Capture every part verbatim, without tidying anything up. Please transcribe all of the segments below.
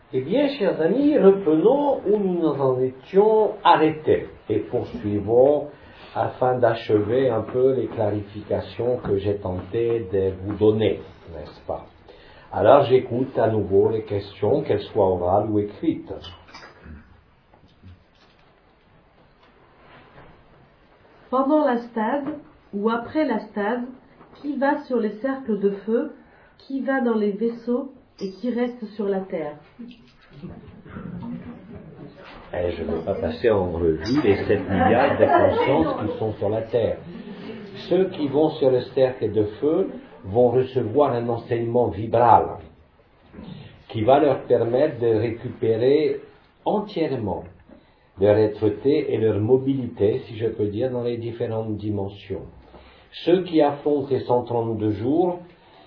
Eh bien, chers amis, reprenons où nous nous en étions arrêtés et poursuivons afin d'achever un peu les clarifications que j'ai tenté de vous donner, n'est-ce pas? Alors j'écoute à nouveau les questions, qu'elles soient orales ou écrites. Pendant la stase ou après la stase, qui va sur les cercles de feu, qui va dans les vaisseaux et qui reste sur la terre? Et je ne vais pas passer en revue les sept milliards de consciences qui sont sur la terre. Ceux qui vont sur le cercle de feu vont recevoir un enseignement vibral qui va leur permettre de récupérer entièrement leur être-té et leur mobilité, si je peux dire, dans les différentes dimensions. Ceux qui affrontent les cent trente-deux jours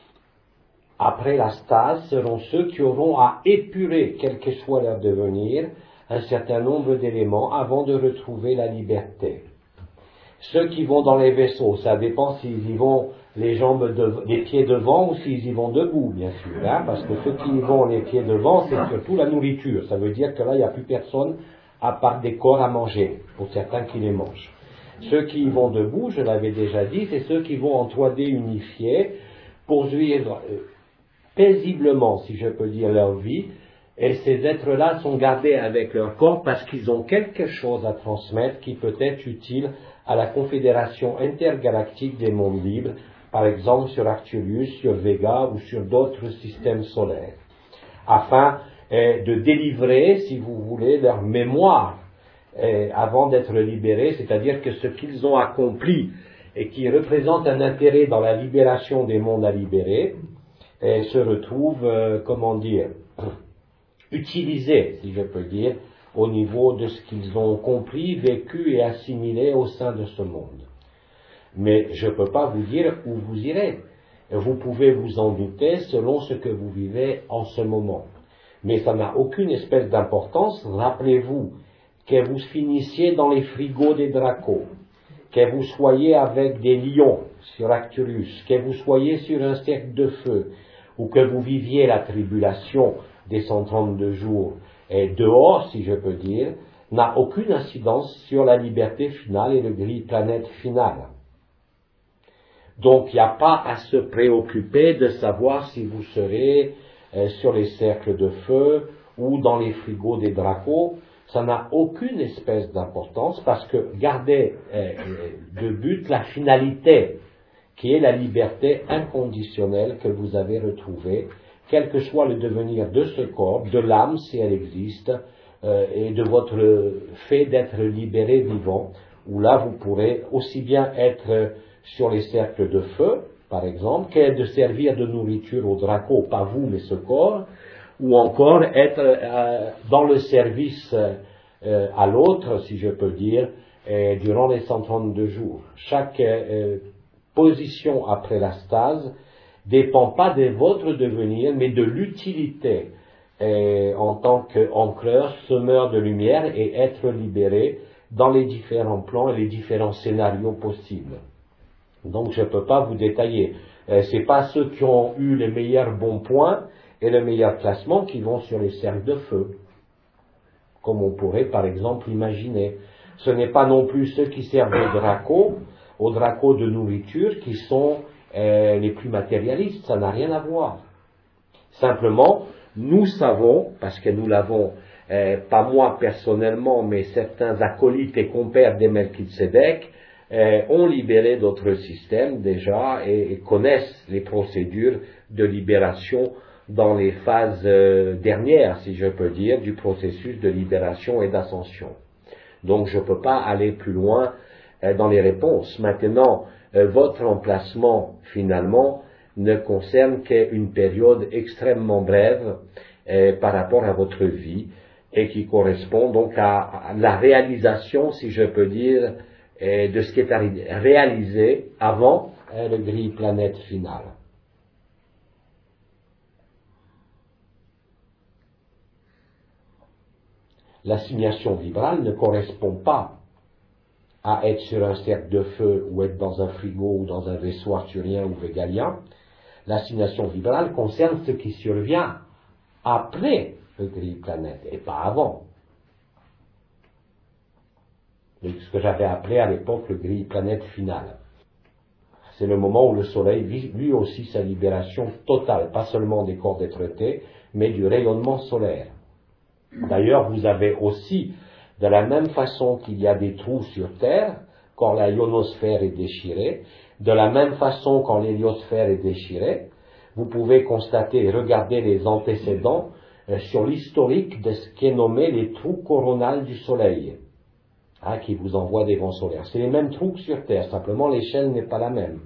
après la stase seront ceux qui auront à épurer, quel que soit leur devenir, un certain nombre d'éléments avant de retrouver la liberté. Ceux qui vont dans les vaisseaux, ça dépend s'ils y vont les jambes, de, les pieds devant ou s'ils y vont debout, bien sûr, hein, parce que ceux qui y vont les pieds devant, c'est surtout la nourriture. Ça veut dire que là, il n'y a plus personne à part des corps à manger, pour certains qui les mangent. Ceux qui y vont debout, je l'avais déjà dit, c'est ceux qui vont en trois D unifié pour vivre euh, paisiblement, si je peux dire, leur vie. Et ces êtres-là sont gardés avec leur corps parce qu'ils ont quelque chose à transmettre qui peut être utile à la Confédération intergalactique des mondes libres, par exemple sur Arcturus, sur Vega ou sur d'autres systèmes solaires, afin eh, de délivrer, si vous voulez, leur mémoire eh, avant d'être libérés, c'est-à-dire que ce qu'ils ont accompli et qui représente un intérêt dans la libération des mondes à libérer, eh, se retrouve, euh, comment dire, utilisés, si je peux dire, au niveau de ce qu'ils ont compris, vécu et assimilé au sein de ce monde. Mais je ne peux pas vous dire où vous irez. Vous pouvez vous en douter selon ce que vous vivez en ce moment. Mais ça n'a aucune espèce d'importance. Rappelez-vous que vous finissiez dans les frigos des dracos, que vous soyez avec des lions sur Arcturus, que vous soyez sur un cercle de feu, ou que vous viviez la tribulation des cent trente-deux jours et dehors, si je peux dire, n'a aucune incidence sur la liberté finale et le gris planète final. Donc il n'y a pas à se préoccuper de savoir si vous serez euh, sur les cercles de feu ou dans les frigos des dracos. Ça n'a aucune espèce d'importance parce que gardez euh, de but la finalité qui est la liberté inconditionnelle que vous avez retrouvée, quel que soit le devenir de ce corps, de l'âme si elle existe, euh, et de votre fait d'être libéré vivant, où là vous pourrez aussi bien être sur les cercles de feu, par exemple, qu'être de servir de nourriture au draco, pas vous mais ce corps, ou encore être euh, dans le service euh, à l'autre, si je peux dire, euh, durant les cent trente-deux jours. Chaque euh, position après la stase dépend pas de votre devenir, mais de l'utilité euh, en tant qu'ancreur, semeur de lumière et être libéré dans les différents plans et les différents scénarios possibles. Donc je ne peux pas vous détailler. Euh, c'est pas ceux qui ont eu les meilleurs bons points et le meilleur classement qui vont sur les cercles de feu, comme on pourrait par exemple imaginer. Ce n'est pas non plus ceux qui servent aux dracos, aux dracos de nourriture qui sont euh, les plus matérialistes, ça n'a rien à voir. Simplement, nous savons, parce que nous l'avons, euh, pas moi personnellement, mais certains acolytes et compères des Melchizedek, euh, ont libéré d'autres systèmes déjà et, et connaissent les procédures de libération dans les phases euh, dernières, si je peux dire, du processus de libération et d'ascension. Donc je ne peux pas aller plus loin euh, dans les réponses. Maintenant, euh, votre emplacement, finalement, ne concerne qu'une période extrêmement brève euh, par rapport à votre vie et qui correspond donc à, à la réalisation, si je peux dire, euh, de ce qui est réalisé avant euh, le gris planète final. L'assignation vibrale ne correspond pas à être sur un cercle de feu ou être dans un frigo ou dans un vaisseau arthurien ou végalien. L'assignation vibrale concerne ce qui survient après le gris-planète, et pas avant. Ce que j'avais appelé à l'époque le gris-planète final. C'est le moment où le Soleil vit lui aussi sa libération totale, pas seulement des corps d'être-té, mais du rayonnement solaire. D'ailleurs, vous avez aussi, de la même façon qu'il y a des trous sur Terre, quand la ionosphère est déchirée, de la même façon quand l'héliosphère est déchirée, vous pouvez constater et regarder les antécédents euh, sur l'historique de ce qui est nommé les trous coronales du Soleil, hein, qui vous envoient des vents solaires. C'est les mêmes trous que sur Terre, simplement l'échelle n'est pas la même.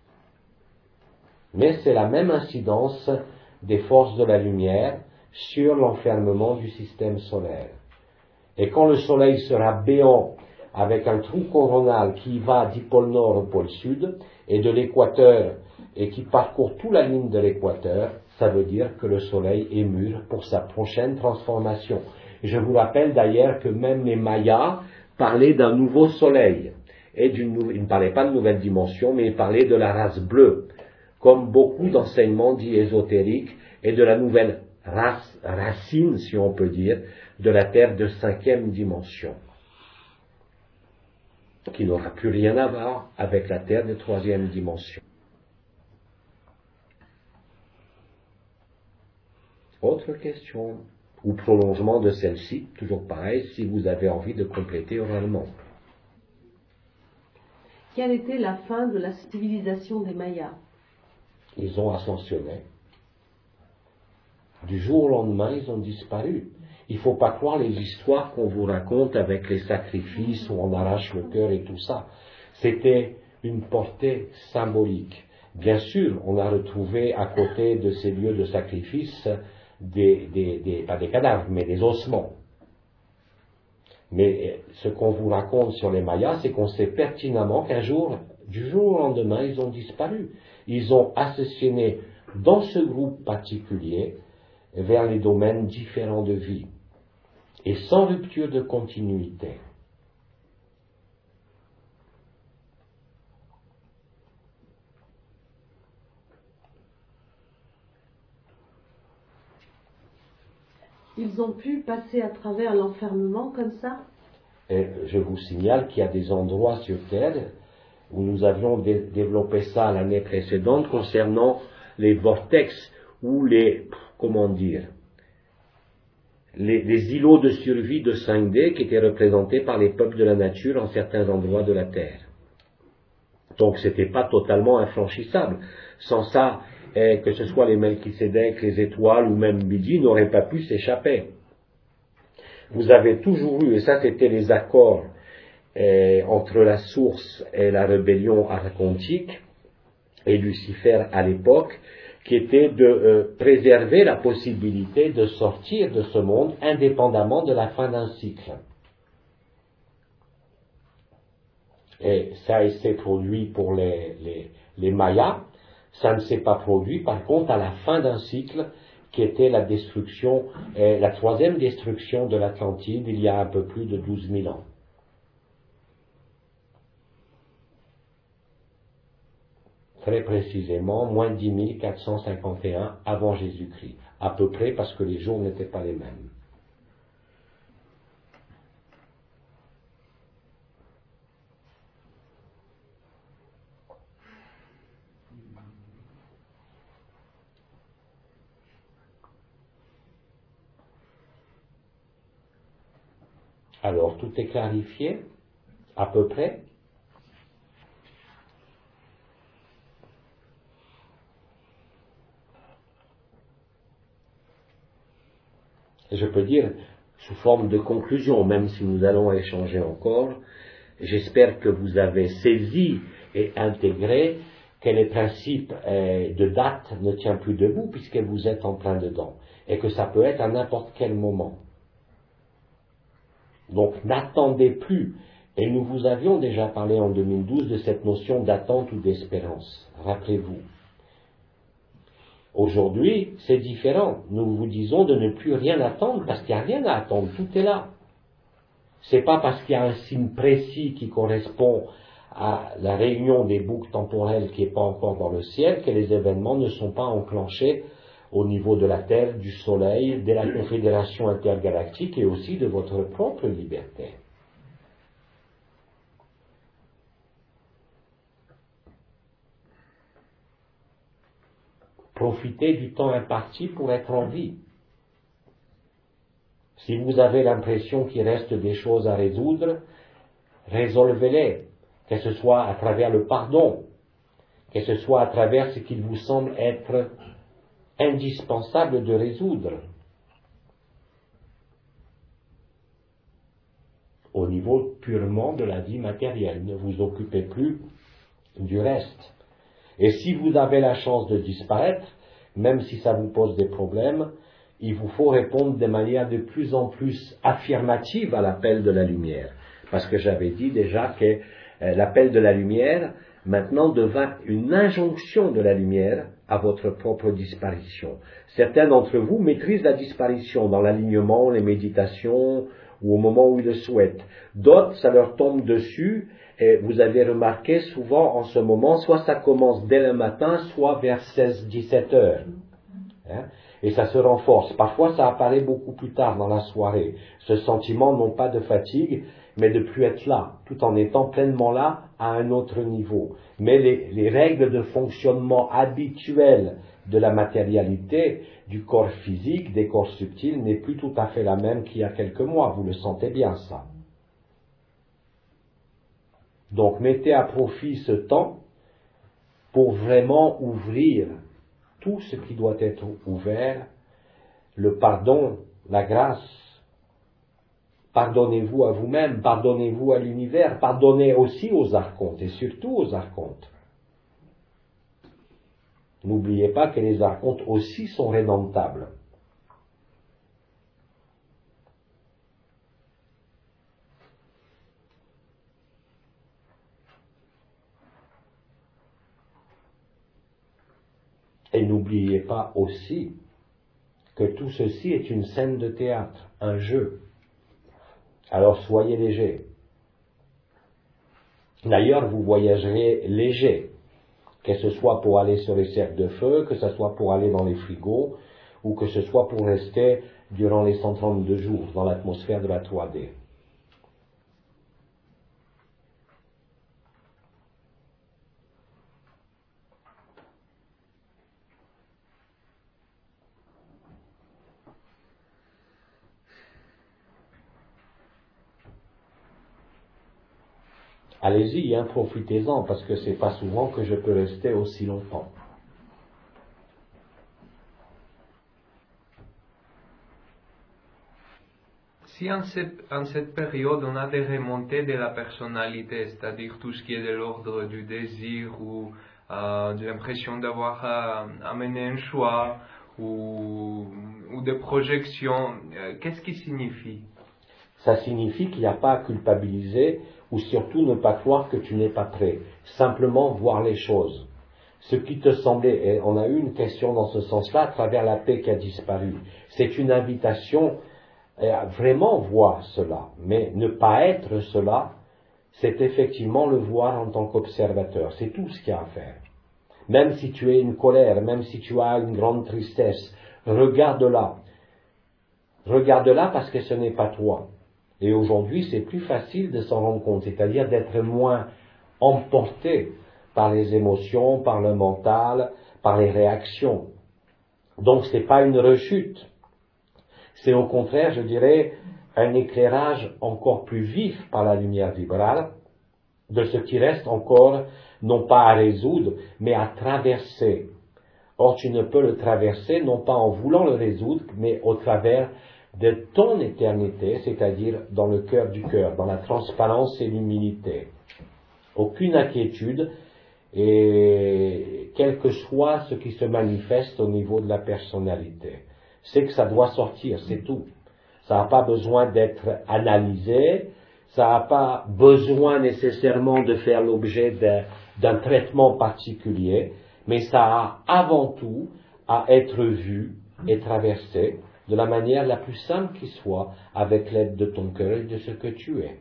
Mais c'est la même incidence des forces de la lumière sur l'enfermement du système solaire. Et quand le Soleil sera béant avec un trou coronal qui va du pôle nord au pôle sud et de l'équateur et qui parcourt toute la ligne de l'équateur, ça veut dire que le Soleil est mûr pour sa prochaine transformation. Et je vous rappelle d'ailleurs que même les Mayas parlaient d'un nouveau Soleil. Et d'une, ils ne parlaient pas de nouvelle dimension, mais ils parlaient de la race bleue, comme beaucoup d'enseignements dits ésotériques, et de la nouvelle race, racine, si on peut dire, de la Terre de cinquième dimension, qui n'aura plus rien à voir avec la Terre de troisième dimension. Autre question, ou prolongement de celle-ci, toujours pareil, si vous avez envie de compléter oralement. Quelle était la fin de la civilisation des Mayas? Ils ont ascensionné. Du jour au lendemain, ils ont disparu. Il ne faut pas croire les histoires qu'on vous raconte avec les sacrifices où on arrache le cœur et tout ça. C'était une portée symbolique. Bien sûr, on a retrouvé à côté de ces lieux de sacrifice des, des, des, pas des cadavres, mais des ossements. Mais ce qu'on vous raconte sur les Mayas, c'est qu'on sait pertinemment qu'un jour, du jour au lendemain, ils ont disparu. Ils ont ascensionné dans ce groupe particulier vers les domaines différents de vie et sans rupture de continuité. Ils ont pu passer à travers l'enfermement comme ça? Et je vous signale qu'il y a des endroits sur Terre où nous avions dé- développé ça l'année précédente concernant les vortex ou les, comment dire, les, les îlots de survie de cinq D qui étaient représentés par les peuples de la nature en certains endroits de la Terre. Donc c'était pas totalement infranchissable. Sans ça, eh, que ce soit les Melchisédek, les étoiles ou même Midi n'auraient pas pu s'échapper. Vous avez toujours eu, et ça c'était les accords eh, entre la source et la rébellion archontique et Lucifer à l'époque, qui était de euh, préserver la possibilité de sortir de ce monde indépendamment de la fin d'un cycle. Et ça s'est produit pour les, les, les Mayas, ça ne s'est pas produit par contre à la fin d'un cycle qui était la destruction, eh, la troisième destruction de l'Atlantide il y a un peu plus de douze mille ans. Très précisément, moins dix mille quatre cent cinquante et un avant Jésus-Christ, à peu près parce que les jours n'étaient pas les mêmes. Alors, tout est clarifié, à peu près. Et je peux dire, sous forme de conclusion, même si nous allons échanger encore, j'espère que vous avez saisi et intégré que les principes euh, de date ne tiennent plus debout puisque vous êtes en plein dedans, et que ça peut être à n'importe quel moment. Donc n'attendez plus, et nous vous avions déjà parlé en deux mille douze de cette notion d'attente ou d'espérance, rappelez-vous. Aujourd'hui, c'est différent. Nous vous disons de ne plus rien attendre parce qu'il n'y a rien à attendre, tout est là. C'est pas parce qu'il y a un signe précis qui correspond à la réunion des boucles temporelles qui n'est pas encore dans le ciel que les événements ne sont pas enclenchés au niveau de la Terre, du Soleil, de la Confédération intergalactique et aussi de votre propre liberté. Profitez du temps imparti pour être en vie. Si vous avez l'impression qu'il reste des choses à résoudre, résolvez-les, que ce soit à travers le pardon, que ce soit à travers ce qu'il vous semble être indispensable de résoudre. Au niveau purement de la vie matérielle, ne vous occupez plus du reste. Et si vous avez la chance de disparaître, même si ça vous pose des problèmes, il vous faut répondre de manière de plus en plus affirmative à l'appel de la lumière. Parce que j'avais dit déjà que euh, l'appel de la lumière, maintenant, devint une injonction de la lumière à votre propre disparition. Certains d'entre vous maîtrisent la disparition dans l'alignement, les méditations, ou au moment où ils le souhaitent. D'autres, ça leur tombe dessus, et vous avez remarqué souvent en ce moment, soit ça commence dès le matin, soit vers seize à dix-sept heures. Hein? Et ça se renforce. Parfois, ça apparaît beaucoup plus tard dans la soirée. Ce sentiment, non pas de fatigue, mais de plus être là, tout en étant pleinement là à un autre niveau. Mais les, les règles de fonctionnement habituelles de la matérialité, du corps physique, des corps subtils, n'est plus tout à fait la même qu'il y a quelques mois. Vous le sentez bien, ça. Donc, mettez à profit ce temps pour vraiment ouvrir tout ce qui doit être ouvert, le pardon, la grâce. Pardonnez-vous à vous-même, pardonnez-vous à l'univers, pardonnez aussi aux archontes, et surtout aux archontes. N'oubliez pas que les archontes aussi sont rédemptables. Et n'oubliez pas aussi que tout ceci est une scène de théâtre, un jeu. Alors soyez légers. D'ailleurs, vous voyagerez léger, que ce soit pour aller sur les cercles de feu, que ce soit pour aller dans les frigos, ou que ce soit pour rester durant les cent trente-deux jours dans l'atmosphère de la trois D. Allez-y, hein, profitez-en, parce que c'est pas souvent que je peux rester aussi longtemps. Si en cette, en cette période on a des remontées de la personnalité, c'est-à-dire tout ce qui est de l'ordre du désir ou euh, de l'impression d'avoir euh, amené un choix ou, ou des projections, euh, qu'est-ce qui signifie? Ça signifie qu'il n'y a pas à culpabiliser ou surtout ne pas croire que tu n'es pas prêt. Simplement voir les choses. Ce qui te semblait, et on a eu une question dans ce sens-là à travers la paix qui a disparu. C'est une invitation à vraiment voir cela. Mais ne pas être cela, c'est effectivement le voir en tant qu'observateur. C'est tout ce qu'il y a à faire. Même si tu es une colère, même si tu as une grande tristesse, regarde-la. Regarde-la parce que ce n'est pas toi. Et aujourd'hui, c'est plus facile de s'en rendre compte, c'est-à-dire d'être moins emporté par les émotions, par le mental, par les réactions. Donc, ce n'est pas une rechute. C'est au contraire, je dirais, un éclairage encore plus vif par la lumière vibrale de ce qui reste encore, non pas à résoudre, mais à traverser. Or, tu ne peux le traverser, non pas en voulant le résoudre, mais au travers de ton éternité, c'est-à-dire dans le cœur du cœur, dans la transparence et l'humilité. Aucune inquiétude, et quel que soit ce qui se manifeste au niveau de la personnalité. C'est que ça doit sortir, c'est tout. Ça n'a pas besoin d'être analysé, ça n'a pas besoin nécessairement de faire l'objet d'un, d'un traitement particulier, mais ça a avant tout à être vu et traversé de la manière la plus simple qui soit, avec l'aide de ton cœur et de ce que tu es.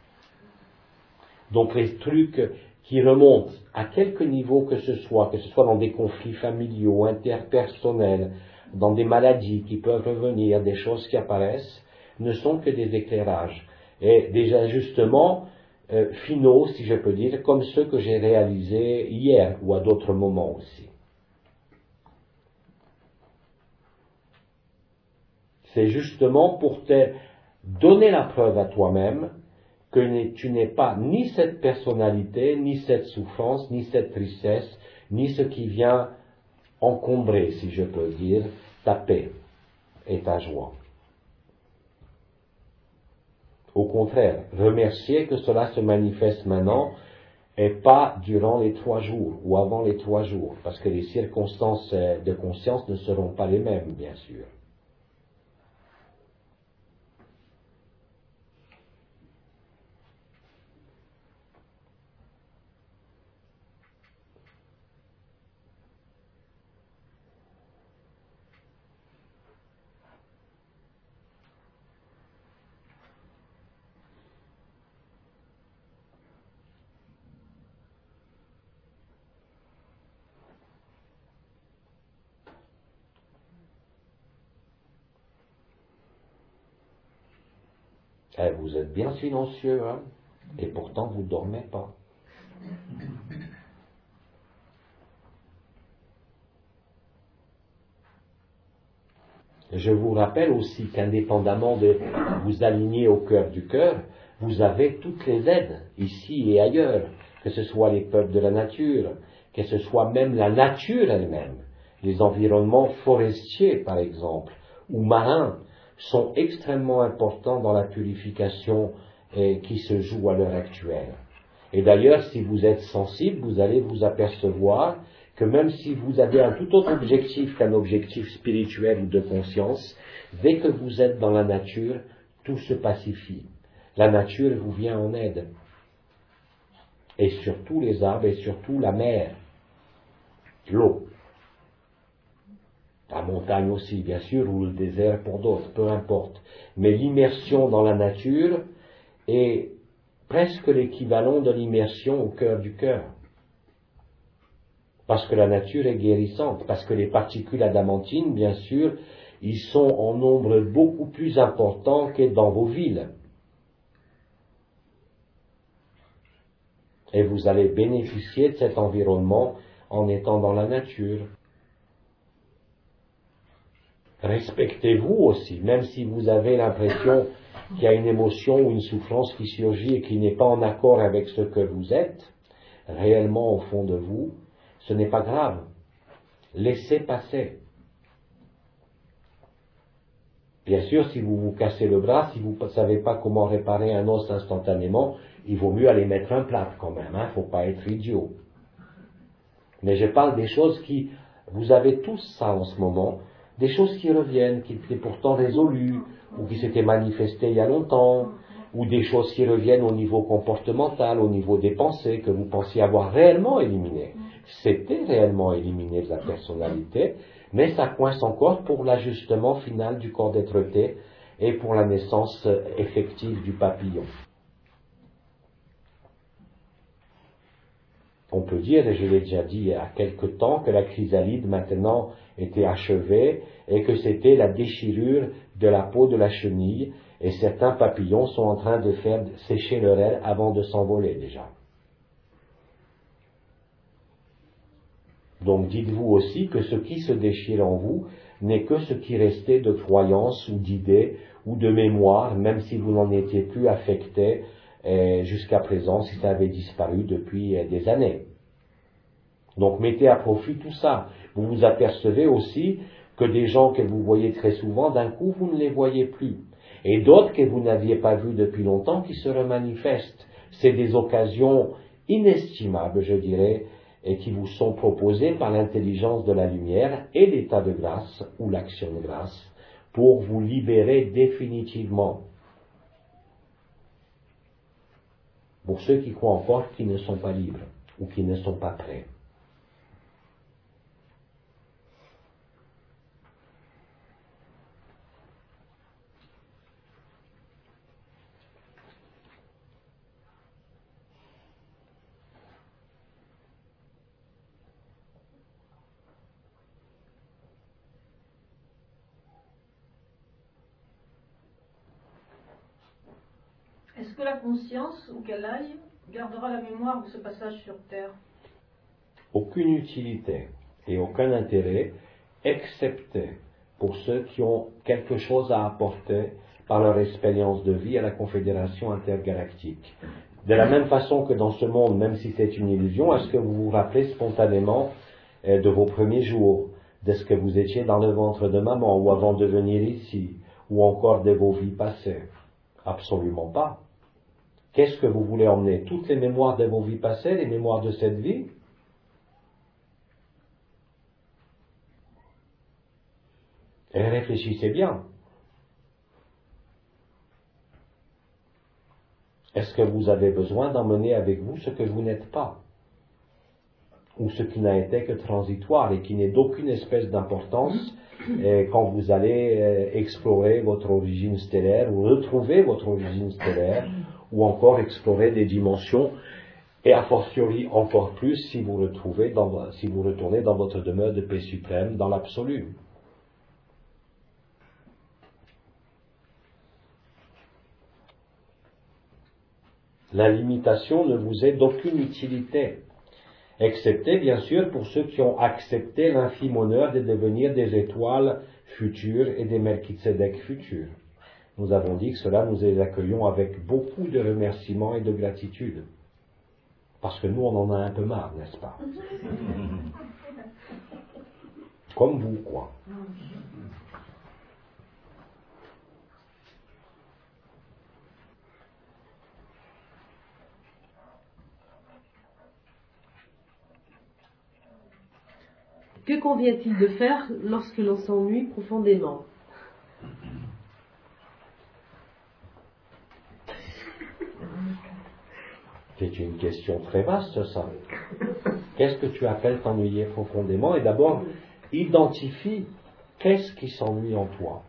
Donc les trucs qui remontent à quelque niveau que ce soit, que ce soit dans des conflits familiaux, interpersonnels, dans des maladies qui peuvent revenir, des choses qui apparaissent, ne sont que des éclairages et des ajustements euh, finaux, si je peux dire, comme ceux que j'ai réalisés hier ou à d'autres moments aussi. C'est justement pour te donner la preuve à toi-même que tu n'es pas ni cette personnalité, ni cette souffrance, ni cette tristesse, ni ce qui vient encombrer, si je peux dire, ta paix et ta joie. Au contraire, remercier que cela se manifeste maintenant et pas durant les trois jours ou avant les trois jours, parce que les circonstances de conscience ne seront pas les mêmes, bien sûr. Eh, vous êtes bien silencieux, hein, et pourtant vous ne dormez pas. Je vous rappelle aussi qu'indépendamment de vous aligner au cœur du cœur, vous avez toutes les aides, ici et ailleurs, que ce soit les peuples de la nature, que ce soit même la nature elle-même. Les environnements forestiers, par exemple, ou marins, sont extrêmement importants dans la purification eh, qui se joue à l'heure actuelle. Et d'ailleurs, si vous êtes sensible, vous allez vous apercevoir que même si vous avez un tout autre objectif qu'un objectif spirituel ou de conscience, dès que vous êtes dans la nature, tout se pacifie. La nature vous vient en aide. Et surtout les arbres et surtout la mer, l'eau. La montagne aussi, bien sûr, ou le désert pour d'autres, peu importe. Mais l'immersion dans la nature est presque l'équivalent de l'immersion au cœur du cœur. Parce que la nature est guérissante, parce que les particules adamantines, bien sûr, ils sont en nombre beaucoup plus important que dans vos villes. Et vous allez bénéficier de cet environnement en étant dans la nature. Respectez-vous aussi, même si vous avez l'impression qu'il y a une émotion ou une souffrance qui surgit et qui n'est pas en accord avec ce que vous êtes, réellement au fond de vous, ce n'est pas grave. Laissez passer. Bien sûr, si vous vous cassez le bras, si vous ne savez pas comment réparer un os instantanément, il vaut mieux aller mettre un plâtre quand même, hein, faut pas être idiot. Mais je parle des choses qui, vous avez tous ça en ce moment, des choses qui reviennent, qui étaient pourtant résolues, ou qui s'étaient manifestées il y a longtemps, ou des choses qui reviennent au niveau comportemental, au niveau des pensées, que vous pensiez avoir réellement éliminées. C'était réellement éliminé de la personnalité, mais ça coince encore pour l'ajustement final du corps d'être-té et pour la naissance effective du papillon. On peut dire, et je l'ai déjà dit il y a quelque temps, que la chrysalide maintenant était achevée et que c'était la déchirure de la peau de la chenille, et certains papillons sont en train de faire sécher leur aile avant de s'envoler déjà. Donc dites-vous aussi que ce qui se déchire en vous n'est que ce qui restait de croyances ou d'idées ou de mémoire, même si vous n'en étiez plus affecté eh, jusqu'à présent, si ça avait disparu depuis eh, des années. Donc mettez à profit tout ça. Vous vous apercevez aussi que des gens que vous voyez très souvent, d'un coup vous ne les voyez plus. Et d'autres que vous n'aviez pas vus depuis longtemps qui se remanifestent. C'est des occasions inestimables, je dirais, et qui vous sont proposées par l'intelligence de la lumière et l'état de grâce ou l'action de grâce pour vous libérer définitivement. Pour ceux qui croient encore qu'ils ne sont pas libres ou qui ne sont pas prêts. que la conscience, où qu'elle aille, gardera la mémoire de ce passage sur Terre? Aucune utilité et aucun intérêt, excepté pour ceux qui ont quelque chose à apporter par leur expérience de vie à la Confédération intergalactique. De la même façon que dans ce monde, même si c'est une illusion, est-ce que vous vous rappelez spontanément euh, de vos premiers jours, de ce que vous étiez dans le ventre de maman, ou avant de venir ici, ou encore de vos vies passées? Absolument pas. Qu'est-ce que vous voulez emmener? Toutes les mémoires de vos vies passées, les mémoires de cette vie? Et réfléchissez bien. Est-ce que vous avez besoin d'emmener avec vous ce que vous n'êtes pas? Ou ce qui n'a été que transitoire et qui n'est d'aucune espèce d'importance euh, quand vous allez euh, explorer votre origine stellaire ou retrouver votre origine stellaire ou encore explorer des dimensions et a fortiori encore plus si vous, retrouvez dans, si vous retournez dans votre demeure de paix suprême dans l'absolu. La limitation ne vous est d'aucune utilité, excepté bien sûr pour ceux qui ont accepté l'infime honneur de devenir des étoiles futures et des Melchizedek futurs. Nous avons dit que cela nous les accueillons avec beaucoup de remerciements et de gratitude. Parce que nous, on en a un peu marre, n'est-ce pas? Comme vous, quoi. Que convient-il de faire lorsque l'on s'ennuie profondément? C'est une question très vaste, ça. Qu'est-ce que tu appelles t'ennuyer profondément? Et d'abord, identifie qu'est-ce qui s'ennuie en toi.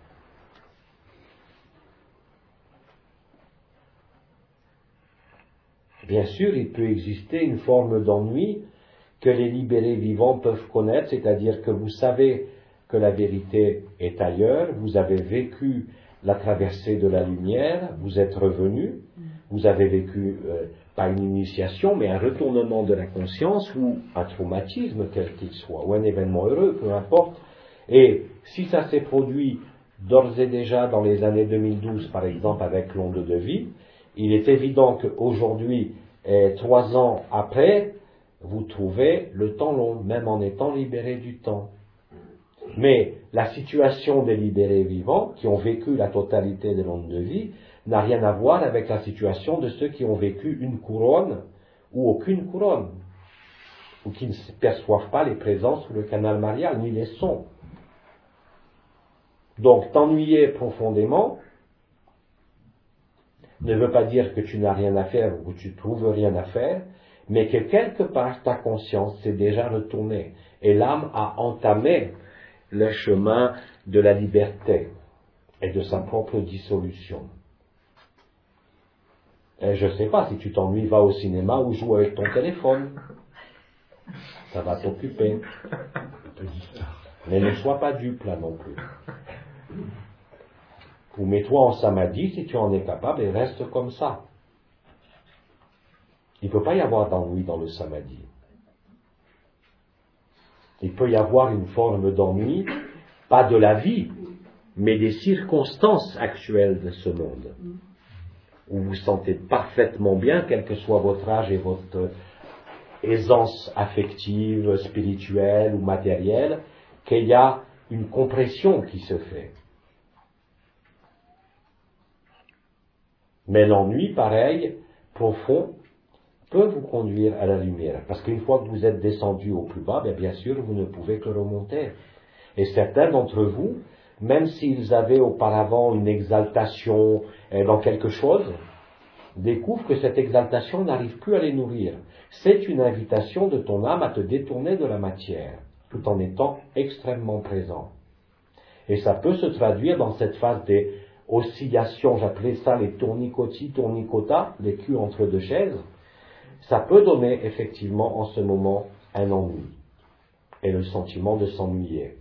Bien sûr, il peut exister une forme d'ennui que les libérés vivants peuvent connaître, c'est-à-dire que vous savez que la vérité est ailleurs, vous avez vécu la traversée de la lumière, vous êtes revenu, vous avez vécu, euh, pas une initiation, mais un retournement de la conscience ou un traumatisme quel qu'il soit, ou un événement heureux, peu importe. Et si ça s'est produit d'ores et déjà dans les années deux mille douze, par exemple, avec l'onde de vie, il est évident qu'aujourd'hui, eh, trois ans après, vous trouvez le temps long, même en étant libéré du temps. Mais la situation des libérés vivants, qui ont vécu la totalité de l'onde de vie, n'a rien à voir avec la situation de ceux qui ont vécu une couronne ou aucune couronne, ou qui ne perçoivent pas les présences ou le canal marial, ni les sons. Donc, t'ennuyer profondément ne veut pas dire que tu n'as rien à faire ou que tu trouves rien à faire, mais que quelque part ta conscience s'est déjà retournée et l'âme a entamé le chemin de la liberté et de sa propre dissolution. Et je ne sais pas, si tu t'ennuies, va au cinéma ou joue avec ton téléphone. Ça va t'occuper. Mais ne sois pas dupe là non plus. Ou mets-toi en samadhi si tu en es capable et reste comme ça. Il ne peut pas y avoir d'ennui dans le samadhi. Il peut y avoir une forme d'ennui, pas de la vie, mais des circonstances actuelles de ce monde, où vous vous sentez parfaitement bien, quel que soit votre âge et votre aisance affective, spirituelle ou matérielle, qu'il y a une compression qui se fait. Mais l'ennui, pareil, profond, peut vous conduire à la lumière. Parce qu'une fois que vous êtes descendu au plus bas, bien, bien sûr, vous ne pouvez que remonter. Et certains d'entre vous, même s'ils avaient auparavant une exaltation dans quelque chose, découvrent que cette exaltation n'arrive plus à les nourrir. C'est une invitation de ton âme à te détourner de la matière, tout en étant extrêmement présent. Et ça peut se traduire dans cette phase des oscillations, j'appelais ça les tournicotis, tournicota, les culs entre deux chaises. Ça peut donner effectivement en ce moment un ennui et le sentiment de s'ennuyer.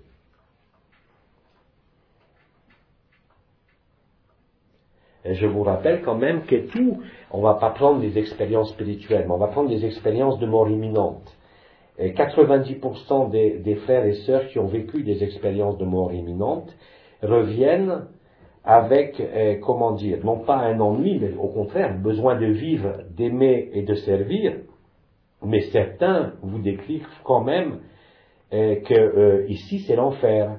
Et je vous rappelle quand même que tout, on ne va pas prendre des expériences spirituelles, mais on va prendre des expériences de mort imminente. Et quatre-vingt-dix pour cent des, des frères et sœurs qui ont vécu des expériences de mort imminente reviennent avec, euh, comment dire, non pas un ennui, mais au contraire, le besoin de vivre, d'aimer et de servir. Mais certains vous décrivent quand même euh, que euh, ici c'est l'enfer.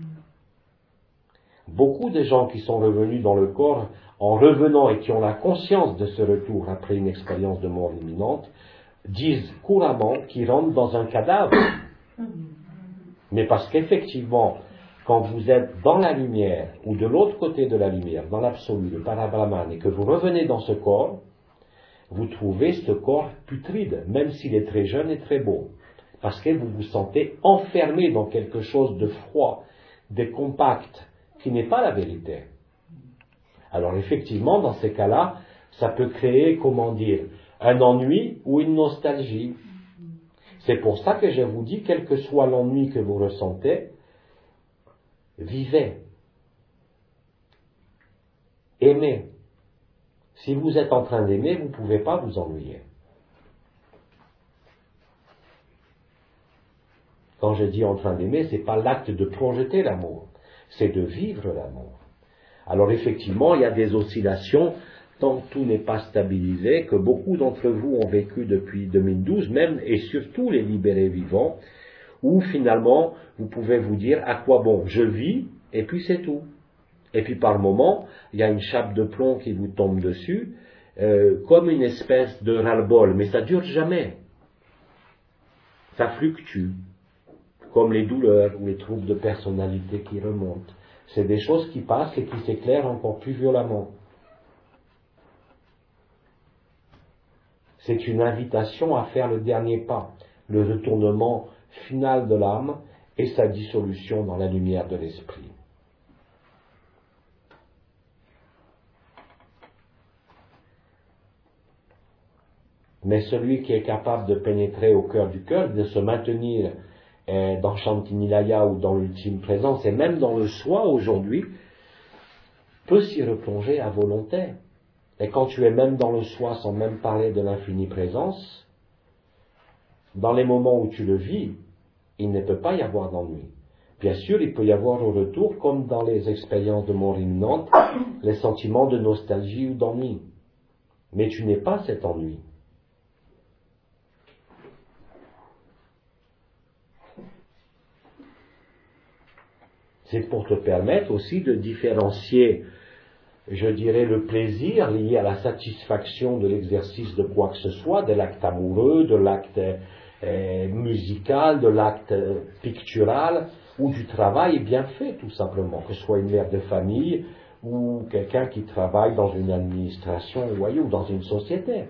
Beaucoup de gens qui sont revenus dans le corps, en revenant et qui ont la conscience de ce retour après une expérience de mort imminente, disent couramment qu'ils rentrent dans un cadavre. Mais parce qu'effectivement, quand vous êtes dans la lumière, ou de l'autre côté de la lumière, dans l'absolu, le Parabrahman, et que vous revenez dans ce corps, vous trouvez ce corps putride, même s'il est très jeune et très beau. Parce que vous vous sentez enfermé dans quelque chose de froid, de compact, qui n'est pas la vérité. Alors effectivement, dans ces cas-là, ça peut créer, comment dire, un ennui ou une nostalgie. C'est pour ça que je vous dis, quel que soit l'ennui que vous ressentez, vivez. Aimez. Si vous êtes en train d'aimer, vous ne pouvez pas vous ennuyer. Quand je dis en train d'aimer, ce n'est pas l'acte de projeter l'amour, c'est de vivre l'amour. Alors effectivement, il y a des oscillations, tant que tout n'est pas stabilisé, que beaucoup d'entre vous ont vécu depuis deux mille douze, même et surtout les libérés vivants, où finalement, vous pouvez vous dire, à quoi bon, je vis, et puis c'est tout. Et puis par moment, il y a une chape de plomb qui vous tombe dessus, euh, comme une espèce de ras-le-bol, mais ça dure jamais. Ça fluctue, comme les douleurs ou les troubles de personnalité qui remontent. C'est des choses qui passent et qui s'éclairent encore plus violemment. C'est une invitation à faire le dernier pas, le retournement final de l'âme et sa dissolution dans la lumière de l'esprit. Mais celui qui est capable de pénétrer au cœur du cœur, de se maintenir euh, dans Shantinilaya ou dans l'ultime présence, et même dans le soi aujourd'hui, peut s'y replonger à volonté. Et quand tu es même dans le soi, sans même parler de l'infinie présence, dans les moments où tu le vis, il ne peut pas y avoir d'ennui. Bien sûr, il peut y avoir au retour, comme dans les expériences de mort imminente, les sentiments de nostalgie ou d'ennui. Mais tu n'es pas cet ennui. C'est pour te permettre aussi de différencier, je dirais, le plaisir lié à la satisfaction de l'exercice de quoi que ce soit, de l'acte amoureux, de l'acte euh, musical, de l'acte pictural, ou du travail bien fait, tout simplement, que ce soit une mère de famille ou quelqu'un qui travaille dans une administration voyez, ou dans une société.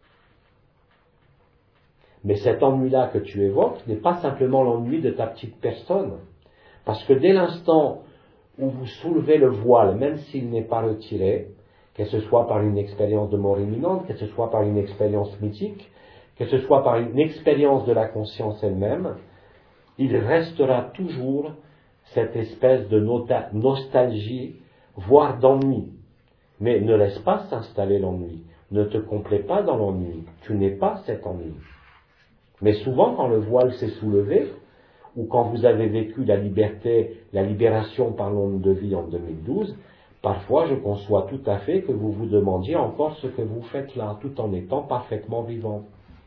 Mais cet ennui-là que tu évoques n'est pas simplement l'ennui de ta petite personne. Parce que dès l'instant où vous soulevez le voile, même s'il n'est pas retiré, que ce soit par une expérience de mort imminente, que ce soit par une expérience mythique, que ce soit par une expérience de la conscience elle-même, il restera toujours cette espèce de nota- nostalgie, voire d'ennui. Mais ne laisse pas s'installer l'ennui. Ne te complais pas dans l'ennui. Tu n'es pas cet ennui. Mais souvent, quand le voile s'est soulevé, ou quand vous avez vécu la liberté, la libération par l'onde de vie en deux mille douze, parfois je conçois tout à fait que vous vous demandiez encore ce que vous faites là, tout en étant parfaitement vivant.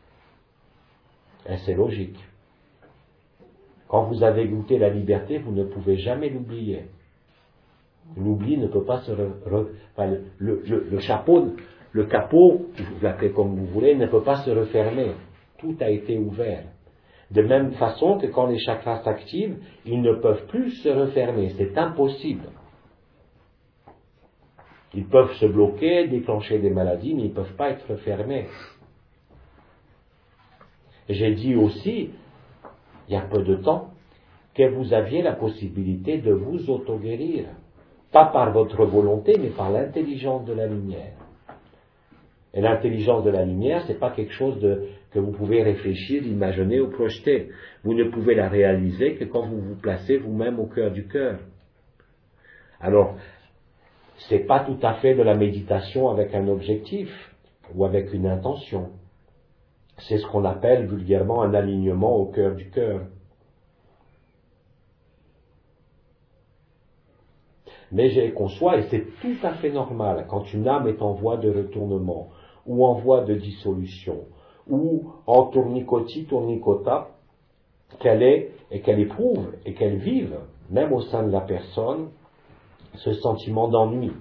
Et c'est logique. Quand vous avez goûté la liberté, vous ne pouvez jamais l'oublier. L'oubli ne peut pas se... Re, re, enfin, le, le, le chapeau, le capot, vous l'appelez comme vous voulez, ne peut pas se refermer. Tout a été ouvert. De même façon que quand les chakras s'activent, ils ne peuvent plus se refermer. C'est impossible. Ils peuvent se bloquer, déclencher des maladies, mais ils ne peuvent pas être refermés. J'ai dit aussi, il y a peu de temps, que vous aviez la possibilité de vous auto-guérir. Pas par votre volonté, mais par l'intelligence de la lumière. Et l'intelligence de la lumière, ce n'est pas quelque chose de, que vous pouvez réfléchir, imaginer ou projeter. Vous ne pouvez la réaliser que quand vous vous placez vous-même au cœur du cœur. Alors, c'est pas tout à fait de la méditation avec un objectif ou avec une intention. C'est ce qu'on appelle vulgairement un alignement au cœur du cœur. Mais je conçois, et c'est tout à fait normal, quand une âme est en voie de retournement, ou en voie de dissolution, ou en tournicotis, tournicota, qu'elle ait, et qu'elle éprouve, et qu'elle vive, même au sein de la personne, ce sentiment d'ennui.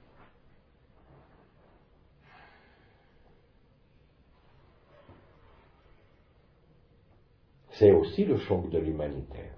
C'est aussi le choc de l'humanitaire.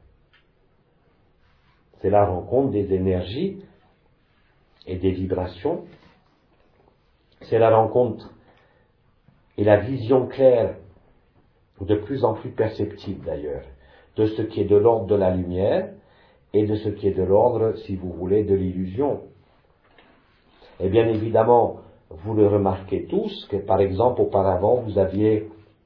C'est la rencontre des énergies et des vibrations. C'est la rencontre et la vision claire, de plus en plus perceptible d'ailleurs, de ce qui est de l'ordre de la lumière et de ce qui est de l'ordre, si vous voulez, de l'illusion. Et bien évidemment, vous le remarquez tous, que par exemple auparavant vous aviez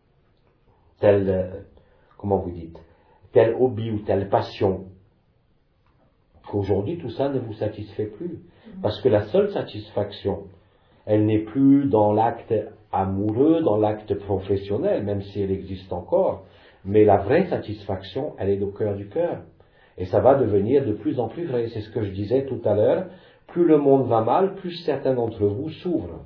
tel, comment vous dites, tel hobby ou telle passion, qu'aujourd'hui tout ça ne vous satisfait plus. Parce que la seule satisfaction, elle n'est plus dans l'acte amoureux, dans l'acte professionnel, même si elle existe encore, mais la vraie satisfaction, elle est au cœur du cœur. Et ça va devenir de plus en plus vrai. C'est ce que je disais tout à l'heure. Plus le monde va mal, plus certains d'entre vous s'ouvrent.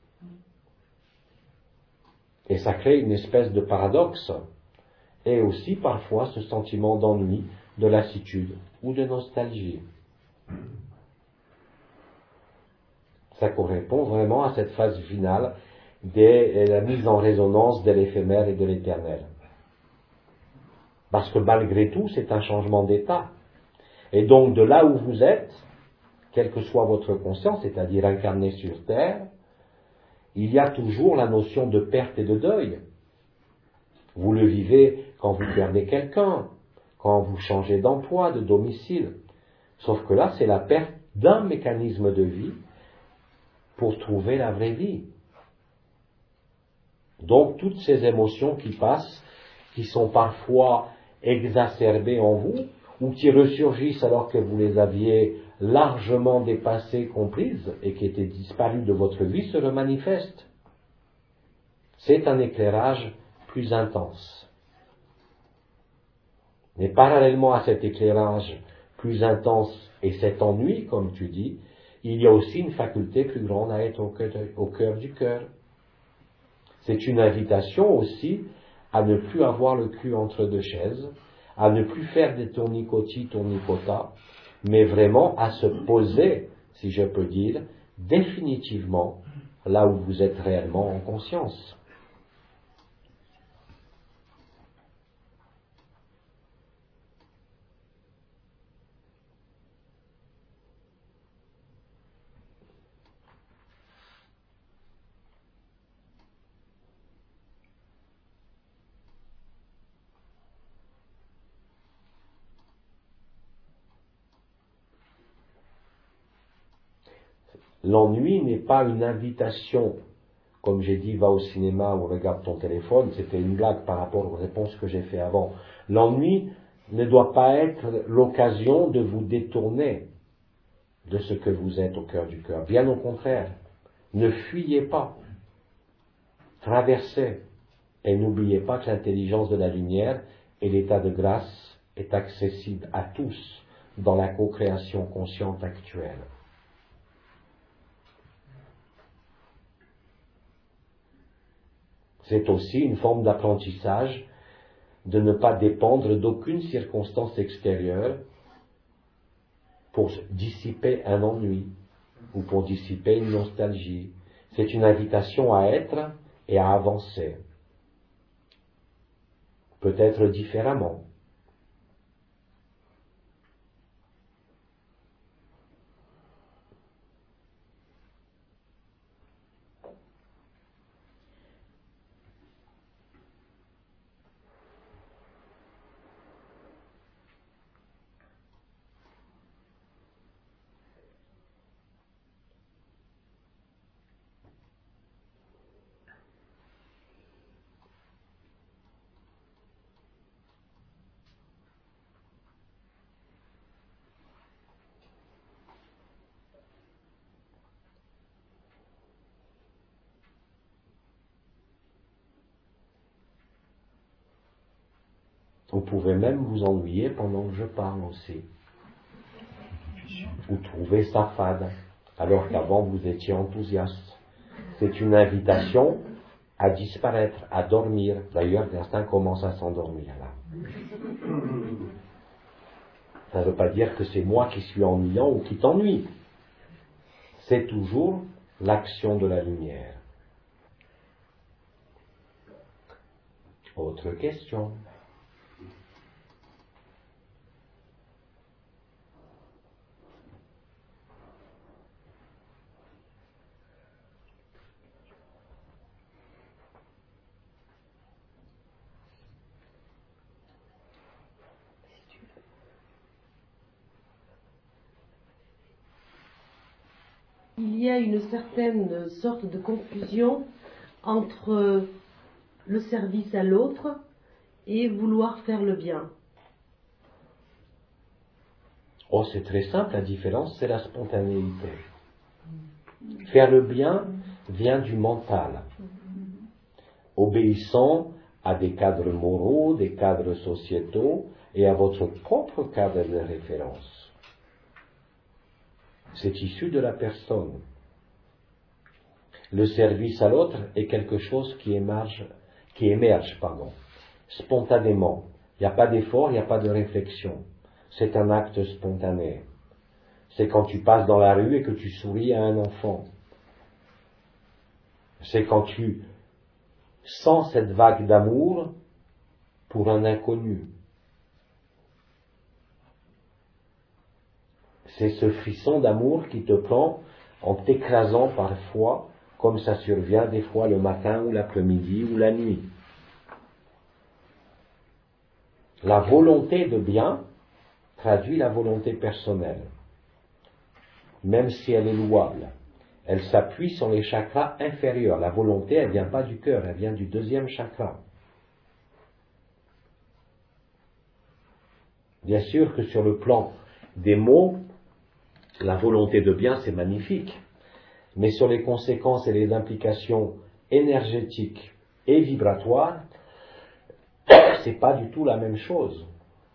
Et ça crée une espèce de paradoxe. Et aussi parfois ce sentiment d'ennui, de lassitude ou de nostalgie. Ça correspond vraiment à cette phase finale de la mise en résonance de l'éphémère et de l'éternel. Parce que malgré tout, c'est un changement d'état. Et donc de là où vous êtes, quelle que soit votre conscience, c'est-à-dire incarné sur Terre, il y a toujours la notion de perte et de deuil. Vous le vivez quand vous perdez quelqu'un, quand vous changez d'emploi, de domicile. Sauf que là, c'est la perte d'un mécanisme de vie pour trouver la vraie vie. Donc, toutes ces émotions qui passent, qui sont parfois exacerbées en vous, ou qui ressurgissent alors que vous les aviez largement dépassées, comprises, et qui étaient disparues de votre vie, se remanifestent. C'est un éclairage plus intense. Mais parallèlement à cet éclairage plus intense et cet ennui, comme tu dis, il y a aussi une faculté plus grande à être au cœur, au cœur du cœur. C'est une invitation aussi à ne plus avoir le cul entre deux chaises, à ne plus faire des tournicotis, tournicota, mais vraiment à se poser, si je peux dire, définitivement là où vous êtes réellement en conscience. L'ennui n'est pas une invitation, comme j'ai dit, va au cinéma ou regarde ton téléphone, c'était une blague par rapport aux réponses que j'ai fait avant. L'ennui ne doit pas être l'occasion de vous détourner de ce que vous êtes au cœur du cœur. Bien au contraire, ne fuyez pas, traversez, et n'oubliez pas que l'intelligence de la lumière et l'état de grâce est accessible à tous dans la co-création consciente actuelle. C'est aussi une forme d'apprentissage de ne pas dépendre d'aucune circonstance extérieure pour dissiper un ennui ou pour dissiper une nostalgie. C'est une invitation à être et à avancer. Peut-être différemment. Vous pouvez même vous ennuyer pendant que je parle aussi. Ou trouver ça fade, alors qu'avant vous étiez enthousiaste. C'est une invitation à disparaître, à dormir. D'ailleurs, certains commencent à s'endormir là. Ça ne veut pas dire que c'est moi qui suis ennuyant ou qui t'ennuie. C'est toujours l'action de la lumière. Autre question? Il y a une certaine sorte de confusion entre le service à l'autre et vouloir faire le bien. Oh, c'est très simple, la différence, c'est la spontanéité. Faire le bien vient du mental, obéissant à des cadres moraux, des cadres sociétaux et à votre propre cadre de référence. C'est issu de la personne. Le service à l'autre est quelque chose qui émerge, qui émerge, pardon, spontanément. Il n'y a pas d'effort, il n'y a pas de réflexion. C'est un acte spontané. C'est quand tu passes dans la rue et que tu souris à un enfant. C'est quand tu sens cette vague d'amour pour un inconnu. C'est ce frisson d'amour qui te prend en t'écrasant parfois, comme ça survient des fois le matin ou l'après-midi ou la nuit. La volonté de bien traduit la volonté personnelle, même si elle est louable. Elle s'appuie sur les chakras inférieurs. La volonté, elle ne vient pas du cœur, elle vient du deuxième chakra. Bien sûr que sur le plan des mots, la volonté de bien, c'est magnifique. Mais sur les conséquences et les implications énergétiques et vibratoires, c'est pas du tout la même chose.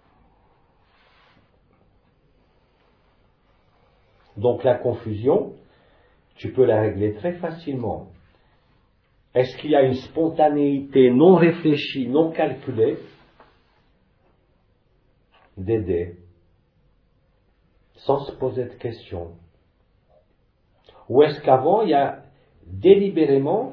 Donc la confusion, tu peux la régler très facilement. Est-ce qu'il y a une spontanéité non réfléchie, non calculée d'aider, sans se poser de questions? Ou est-ce qu'avant, il y a délibérément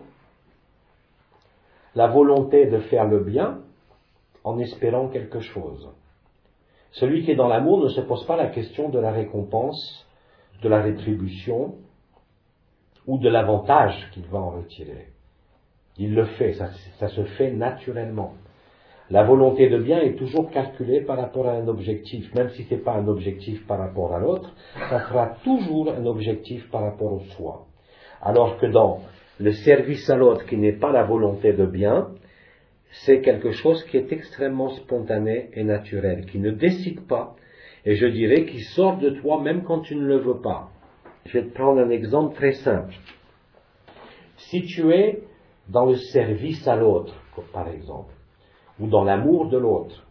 la volonté de faire le bien en espérant quelque chose? Celui qui est dans l'amour ne se pose pas la question de la récompense, de la rétribution ou de l'avantage qu'il va en retirer. Il le fait, ça, ça se fait naturellement. La volonté de bien est toujours calculée par rapport à un objectif, même si ce n'est pas un objectif par rapport à l'autre, ça sera toujours un objectif par rapport au soi. Alors que dans le service à l'autre qui n'est pas la volonté de bien, c'est quelque chose qui est extrêmement spontané et naturel, qui ne décide pas, et je dirais qui sort de toi même quand tu ne le veux pas. Je vais te prendre un exemple très simple. Si tu es dans le service à l'autre, par exemple, ou dans l'amour de l'autre,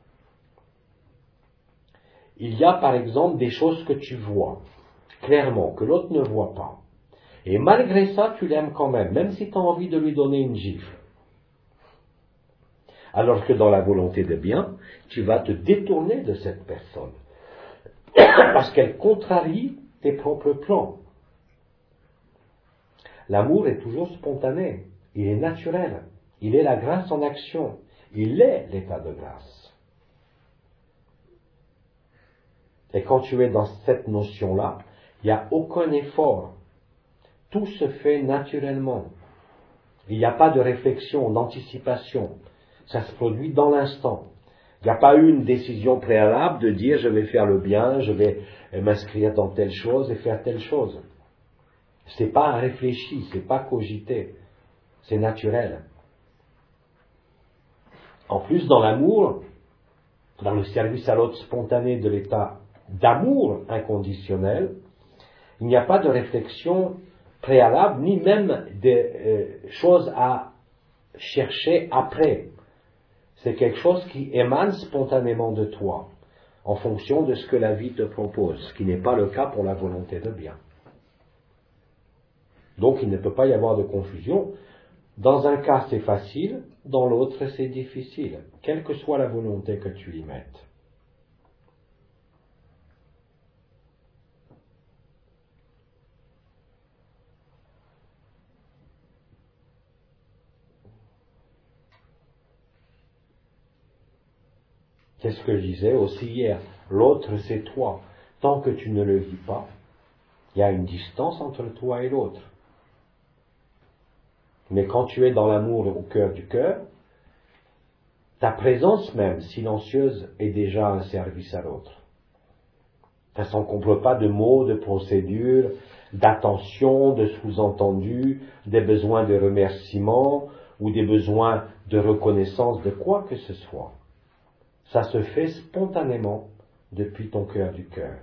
il y a par exemple des choses que tu vois, clairement, que l'autre ne voit pas. Et malgré ça, tu l'aimes quand même, même si tu as envie de lui donner une gifle. Alors que dans la volonté de bien, tu vas te détourner de cette personne. Parce qu'elle contrarie tes propres plans. L'amour est toujours spontané, il est naturel, il est la grâce en action, il est l'état de grâce. Et quand tu es dans cette notion-là, il n'y a aucun effort, tout se fait naturellement. Il n'y a pas de réflexion, d'anticipation, ça se produit dans l'instant. Il n'y a pas eu une décision préalable de dire je vais faire le bien, je vais m'inscrire dans telle chose et faire telle chose. C'est pas réfléchi, c'est pas cogité, c'est naturel. En plus, dans l'amour, dans le service à l'autre spontané de l'état d'amour inconditionnel, il n'y a pas de réflexion préalable, ni même de euh, choses à chercher après. C'est quelque chose qui émane spontanément de toi, en fonction de ce que la vie te propose, ce qui n'est pas le cas pour la volonté de bien. Donc il ne peut pas y avoir de confusion. Dans un cas c'est facile, dans l'autre c'est difficile, quelle que soit la volonté que tu y mettes. C'est ce que je disais aussi hier. L'autre, c'est toi. Tant que tu ne le vis pas, il y a une distance entre toi et l'autre. Mais quand tu es dans l'amour au cœur du cœur, ta présence même, silencieuse, est déjà un service à l'autre. Ça ne s'encombre pas de mots, de procédures, d'attention, de sous-entendus, des besoins de remerciement ou des besoins de reconnaissance de quoi que ce soit. Ça se fait spontanément depuis ton cœur du cœur.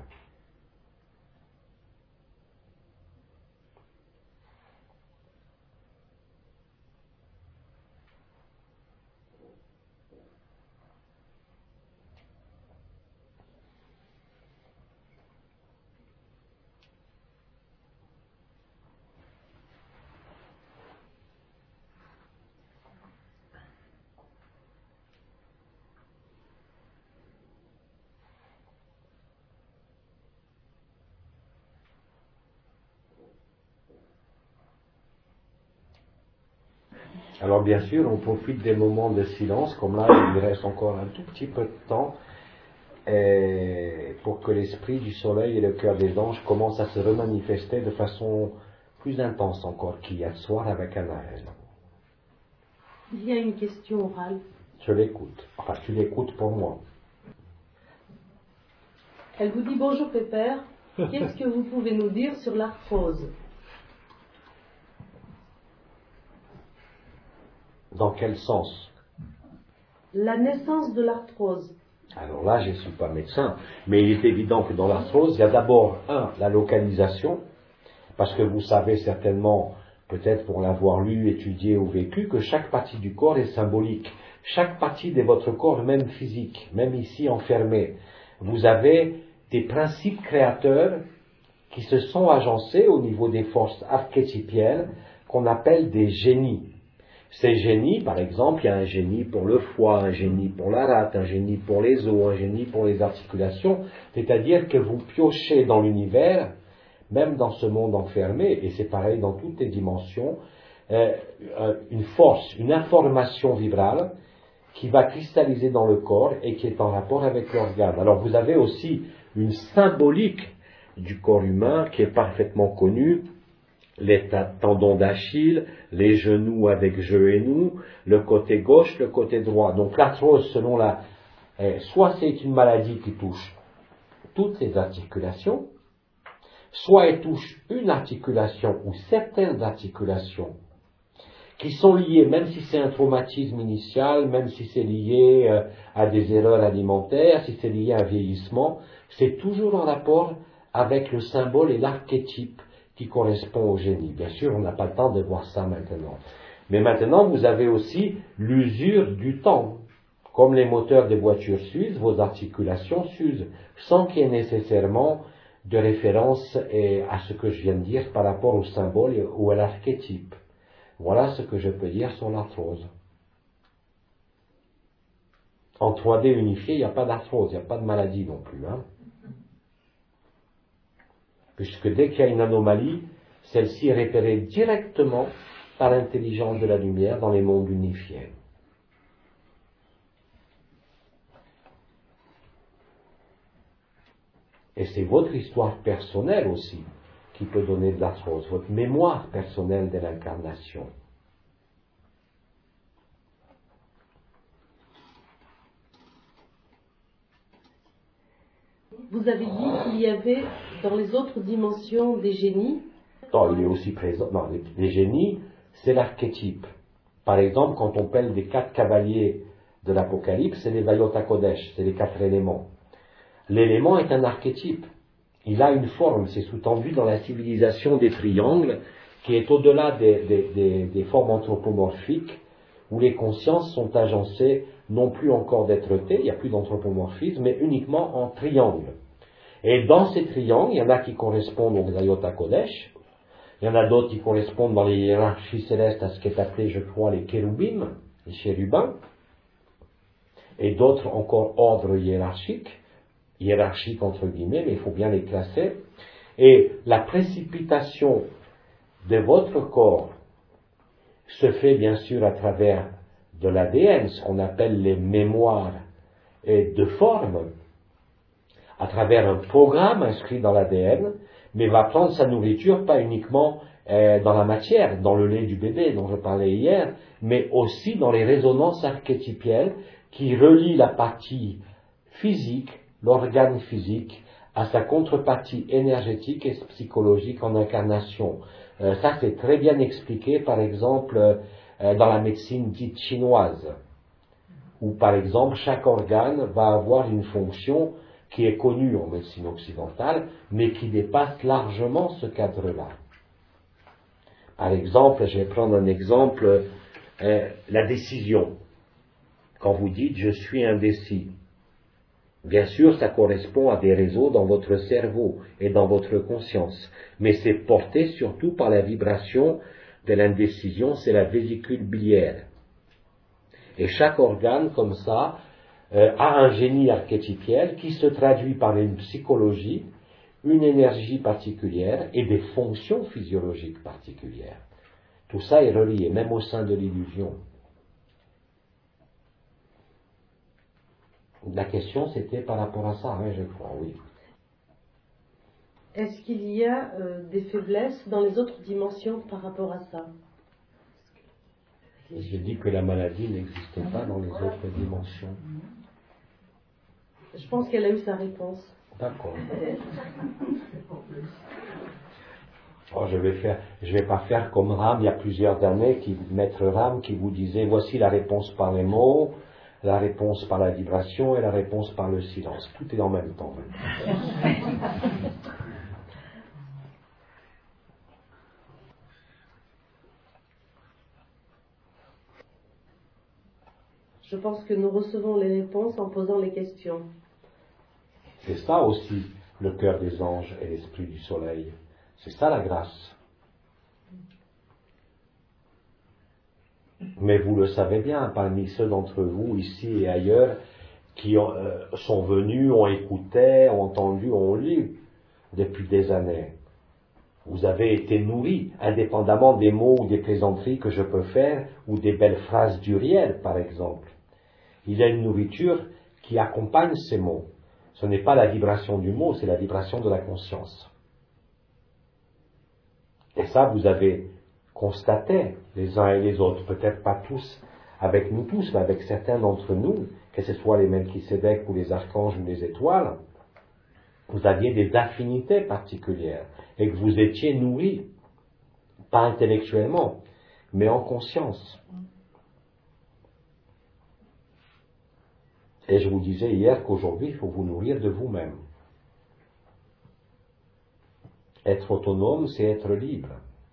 Alors bien sûr, on profite des moments de silence, comme là, il reste encore un tout petit peu de temps, et pour que l'esprit du soleil et le cœur des anges commencent à se remanifester de façon plus intense encore qu'hier soir avec Anaël. Il y a une question orale. Je l'écoute. Enfin, tu l'écoutes pour moi. Elle vous dit bonjour Pépère, qu'est-ce que vous pouvez nous dire sur l'arthrose? Dans quel sens? La naissance de l'arthrose. Alors là, je ne suis pas médecin, mais il est évident que dans l'arthrose, il y a d'abord, un, la localisation, parce que vous savez certainement, peut-être pour l'avoir lu, étudié ou vécu, que chaque partie du corps est symbolique. Chaque partie de votre corps, même physique, même ici enfermé, vous avez des principes créateurs qui se sont agencés au niveau des forces archétypielles qu'on appelle des génies. Ces génies, par exemple, il y a un génie pour le foie, un génie pour la rate, un génie pour les os, un génie pour les articulations, c'est-à-dire que vous piochez dans l'univers, même dans ce monde enfermé, et c'est pareil dans toutes les dimensions, euh, une force, une information vibrale qui va cristalliser dans le corps et qui est en rapport avec l'organe. Alors vous avez aussi une symbolique du corps humain qui est parfaitement connue, les tendons d'Achille, les genoux avec genou, le côté gauche, le côté droit. Donc l'arthrose, selon la... Eh, soit c'est une maladie qui touche toutes les articulations, soit elle touche une articulation ou certaines articulations qui sont liées, même si c'est un traumatisme initial, même si c'est lié euh, à des erreurs alimentaires, si c'est lié à un vieillissement, c'est toujours en rapport avec le symbole et l'archétype qui correspond au génie. Bien sûr, on n'a pas le temps de voir ça maintenant. Mais maintenant, vous avez aussi l'usure du temps. Comme les moteurs des voitures s'usent, vos articulations s'usent, sans qu'il y ait nécessairement de référence à ce que je viens de dire par rapport au symbole ou à l'archétype. Voilà ce que je peux dire sur l'arthrose. En trois D unifié, il n'y a pas d'arthrose, il n'y a pas de maladie non plus. Hein. Puisque dès qu'il y a une anomalie, celle-ci est repérée directement par l'intelligence de la lumière dans les mondes unifiés. Et c'est votre histoire personnelle aussi qui peut donner de l'arthrose, votre mémoire personnelle de l'incarnation. Vous avez dit qu'il y avait dans les autres dimensions des génies. Non, il est aussi présent. Non, les, les génies, c'est l'archétype. Par exemple, quand on parle des quatre cavaliers de l'Apocalypse, c'est les Vayot Kodesh, c'est les quatre éléments. L'élément est un archétype. Il a une forme, c'est sous-tendu dans la civilisation des triangles, qui est au-delà des, des, des, des formes anthropomorphiques, où les consciences sont agencées non plus encore d'être-té, il n'y a plus d'anthropomorphisme, mais uniquement en triangle. Et dans ces triangles, il y en a qui correspondent au Gzayot HaKodesh, il y en a d'autres qui correspondent dans les hiérarchies célestes à ce qui est appelé, je crois, les kérubim, les chérubins, et d'autres encore ordres hiérarchiques, hiérarchiques entre guillemets, mais il faut bien les classer. Et la précipitation de votre corps se fait bien sûr à travers de l'A D N, ce qu'on appelle les mémoires et de forme, à travers un programme inscrit dans l'A D N, mais va prendre sa nourriture pas uniquement euh, dans la matière, dans le lait du bébé dont je parlais hier, mais aussi dans les résonances archétypielles qui relient la partie physique, l'organe physique, à sa contrepartie énergétique et psychologique en incarnation. Euh, ça c'est très bien expliqué par exemple euh, dans la médecine dite chinoise, où par exemple chaque organe va avoir une fonction qui est connue en médecine occidentale, mais qui dépasse largement ce cadre-là. Par exemple, je vais prendre un exemple, euh, la décision. Quand vous dites « je suis indécis », bien sûr, ça correspond à des réseaux dans votre cerveau et dans votre conscience, mais c'est porté surtout par la vibration de l'indécision, c'est la vésicule biliaire. Et chaque organe, comme ça, euh, a un génie archétypiel qui se traduit par une psychologie, une énergie particulière et des fonctions physiologiques particulières. Tout ça est relié, même au sein de l'illusion. La question, c'était par rapport à ça, hein, je crois, oui. Est-ce qu'il y a euh, des faiblesses dans les autres dimensions par rapport à ça? Je dis que la maladie n'existait pas dans les autres dimensions. Je pense qu'elle a eu sa réponse. D'accord. Oh, je vais faire, je vais pas faire comme Ram il y a plusieurs années, qui, Maître Ram, qui vous disait voici la réponse par les mots, la réponse par la vibration et la réponse par le silence. Tout est en même temps. Je pense que nous recevons les réponses en posant les questions. C'est ça aussi le cœur des anges et l'esprit du soleil. C'est ça la grâce. Mais vous le savez bien, parmi ceux d'entre vous, ici et ailleurs, qui ont, euh, sont venus, ont écouté, ont entendu, ont lu depuis des années. Vous avez été nourris, indépendamment des mots ou des plaisanteries que je peux faire, ou des belles phrases d'Uriel, par exemple. Il y a une nourriture qui accompagne ces mots. Ce n'est pas la vibration du mot, c'est la vibration de la conscience. Et ça, vous avez constaté, les uns et les autres, peut-être pas tous, avec nous tous, mais avec certains d'entre nous, que ce soit les Melchisédek ou les archanges ou les étoiles, vous aviez des affinités particulières, et que vous étiez nourris, pas intellectuellement, mais en conscience. Et je vous disais hier qu'aujourd'hui, il faut vous nourrir de vous-même. Être autonome, c'est être libre.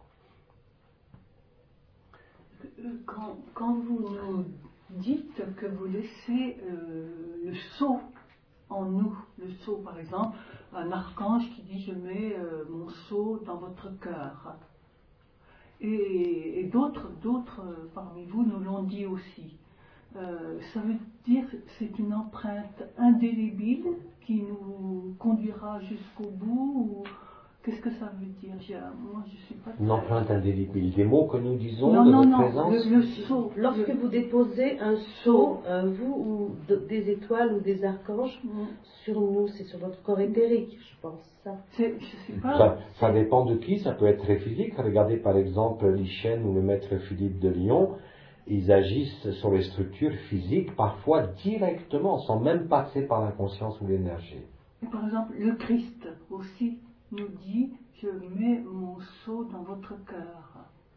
Quand, quand vous nous dites que vous laissez euh, le sceau en nous, le sceau par exemple, un archange qui dit je mets euh, mon sceau dans votre cœur. Et, et d'autres, d'autres euh, parmi vous nous l'ont dit aussi. Euh, ça veut dire que c'est une empreinte indélébile qui nous conduira jusqu'au bout ou qu'est-ce que ça veut dire? J'ai, moi, je suis pas très... Une empreinte indélébile, des mots que nous disons non, de non, notre non, présence. le, le sceau. Lorsque le... vous déposez un sceau, euh, vous ou de, des étoiles ou des archanges, mm. sur nous, c'est sur votre corps éthérique, je pense. Ça, c'est, je sais pas. Ça, ça dépend de qui, ça peut être très physique. Regardez par exemple l'Ichen ou le maître Philippe de Lyon. Ils agissent sur les structures physiques, parfois directement, sans même passer par la conscience ou l'énergie. Par exemple, le Christ aussi nous dit « Je mets mon sceau dans votre cœur ».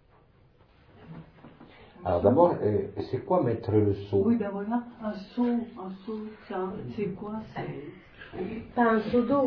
Alors d'abord, euh, c'est quoi mettre le sceau? Oui, ben voilà, un sceau, un sceau, c'est, un, c'est quoi? C'est... Pas un seau d'eau.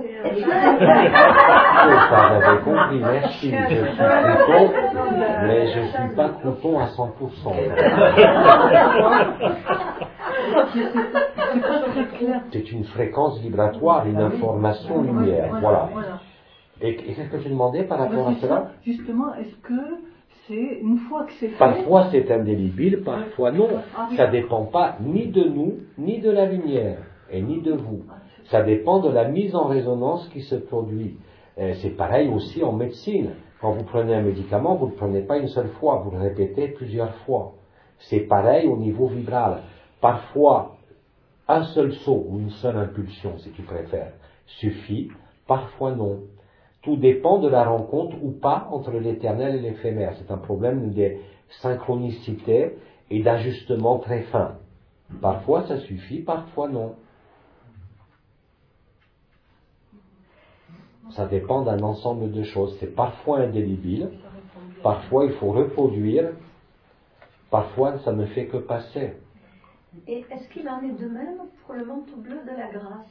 Ça, j'avais compris, merci. Je suis crouton, mais je ne suis pas crouton à cent pour cent. c'est pas, c'est pas très clair. C'est une fréquence vibratoire, une information lumière. Voilà, Voilà. voilà. Et, et qu'est-ce que tu demandais par rapport Ben, à c'est cela? ça, justement, est-ce que c'est une fois que c'est fait... Parfois c'est indélébile, parfois non. Ah oui. Ça ne dépend pas ni de nous, ni de la lumière, et ni de vous. Ça dépend de la mise en résonance qui se produit. Euh, c'est pareil aussi en médecine. Quand vous prenez un médicament, vous ne le prenez pas une seule fois, vous le répétez plusieurs fois. C'est pareil au niveau vibral. Parfois, un seul saut ou une seule impulsion, si tu préfères, suffit, parfois non. Tout dépend de la rencontre ou pas entre l'éternel et l'éphémère. C'est un problème de synchronicité et d'ajustement très fin. Parfois ça suffit, parfois non. Ça dépend d'un ensemble de choses. C'est parfois indélébile, parfois il faut reproduire, parfois ça ne fait que passer. Et est-ce qu'il en est de même pour le manteau bleu de la grâce?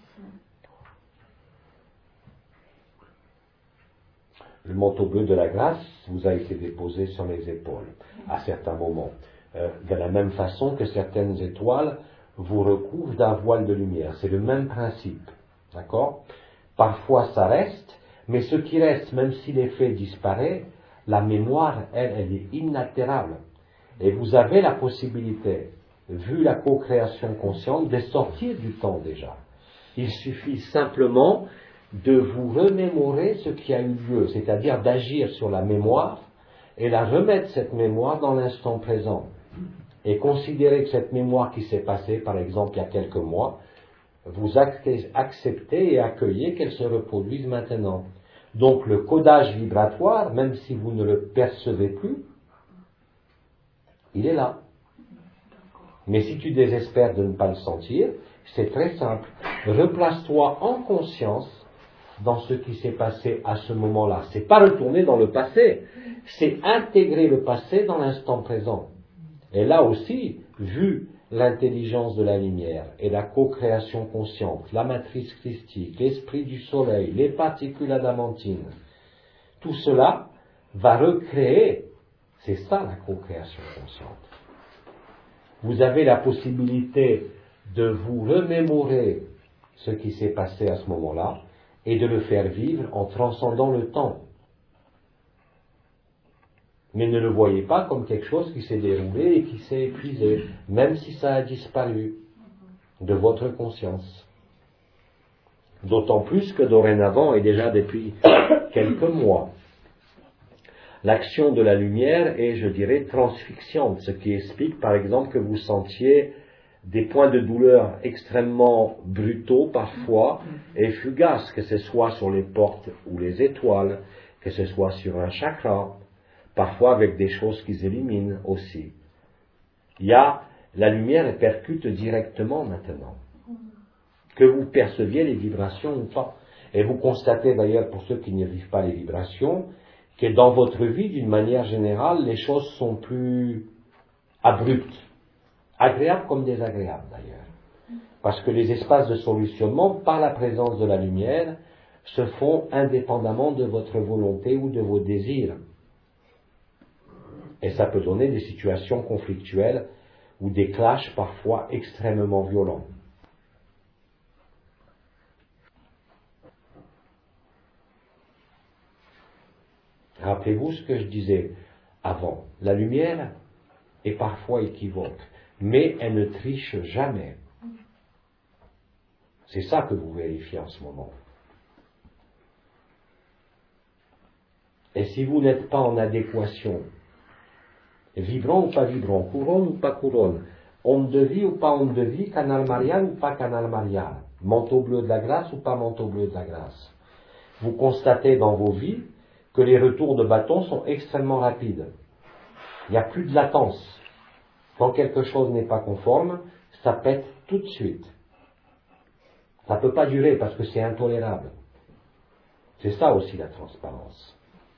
Le manteau bleu de la grâce vous a été déposé sur les épaules à certains moments. Euh, de la même façon que certaines étoiles vous recouvrent d'un voile de lumière. C'est le même principe. D'accord? Parfois ça reste, mais ce qui reste, même si l'effet disparaît, la mémoire, elle, elle est inaltérable. Et vous avez la possibilité, vu la co-création consciente, de sortir du temps déjà. Il suffit simplement de vous remémorer ce qui a eu lieu, c'est-à-dire d'agir sur la mémoire et la remettre cette mémoire dans l'instant présent. Et considérer que cette mémoire qui s'est passée, par exemple, il y a quelques mois, vous acceptez et accueillez qu'elle se reproduise maintenant. Donc le codage vibratoire, même si vous ne le percevez plus, il est là. Mais si tu désespères de ne pas le sentir, c'est très simple. Replace-toi en conscience dans ce qui s'est passé à ce moment-là. C'est pas retourner dans le passé, c'est intégrer le passé dans l'instant présent. Et là aussi, vu l'intelligence de la lumière et la co-création consciente, la matrice christique, l'esprit du soleil, les particules adamantines, tout cela va recréer, c'est ça la co-création consciente. Vous avez la possibilité de vous remémorer ce qui s'est passé à ce moment-là et de le faire vivre en transcendant le temps. Mais ne le voyez pas comme quelque chose qui s'est déroulé et qui s'est épuisé, même si ça a disparu de votre conscience. D'autant plus que dorénavant, et déjà depuis quelques mois, l'action de la lumière est, je dirais, transfixiante, ce qui explique par exemple que vous sentiez des points de douleur extrêmement brutaux parfois et fugaces, que ce soit sur les portes ou les étoiles, que ce soit sur un chakra, parfois avec des choses qui s'éliminent aussi. Il y a, la lumière percute directement maintenant, que vous perceviez les vibrations ou pas. Et vous constatez d'ailleurs, pour ceux qui ne vivent pas les vibrations, que dans votre vie, d'une manière générale, les choses sont plus abruptes, agréables comme désagréables d'ailleurs. Parce que les espaces de solutionnement, par la présence de la lumière, se font indépendamment de votre volonté ou de vos désirs. Et ça peut donner des situations conflictuelles ou des clashs parfois extrêmement violents. Rappelez-vous ce que je disais avant. La lumière est parfois équivoque, mais elle ne triche jamais. C'est ça que vous vérifiez en ce moment. Et si vous n'êtes pas en adéquation, vibrant ou pas vibrant, couronne ou pas couronne, onde de vie ou pas onde de vie, canal marial ou pas canal marial, manteau bleu de la grâce ou pas manteau bleu de la grâce, vous constatez dans vos vies que les retours de bâton sont extrêmement rapides. Il n'y a plus de latence. Quand quelque chose n'est pas conforme, ça pète tout de suite. Ça ne peut pas durer parce que c'est intolérable. C'est ça aussi la transparence.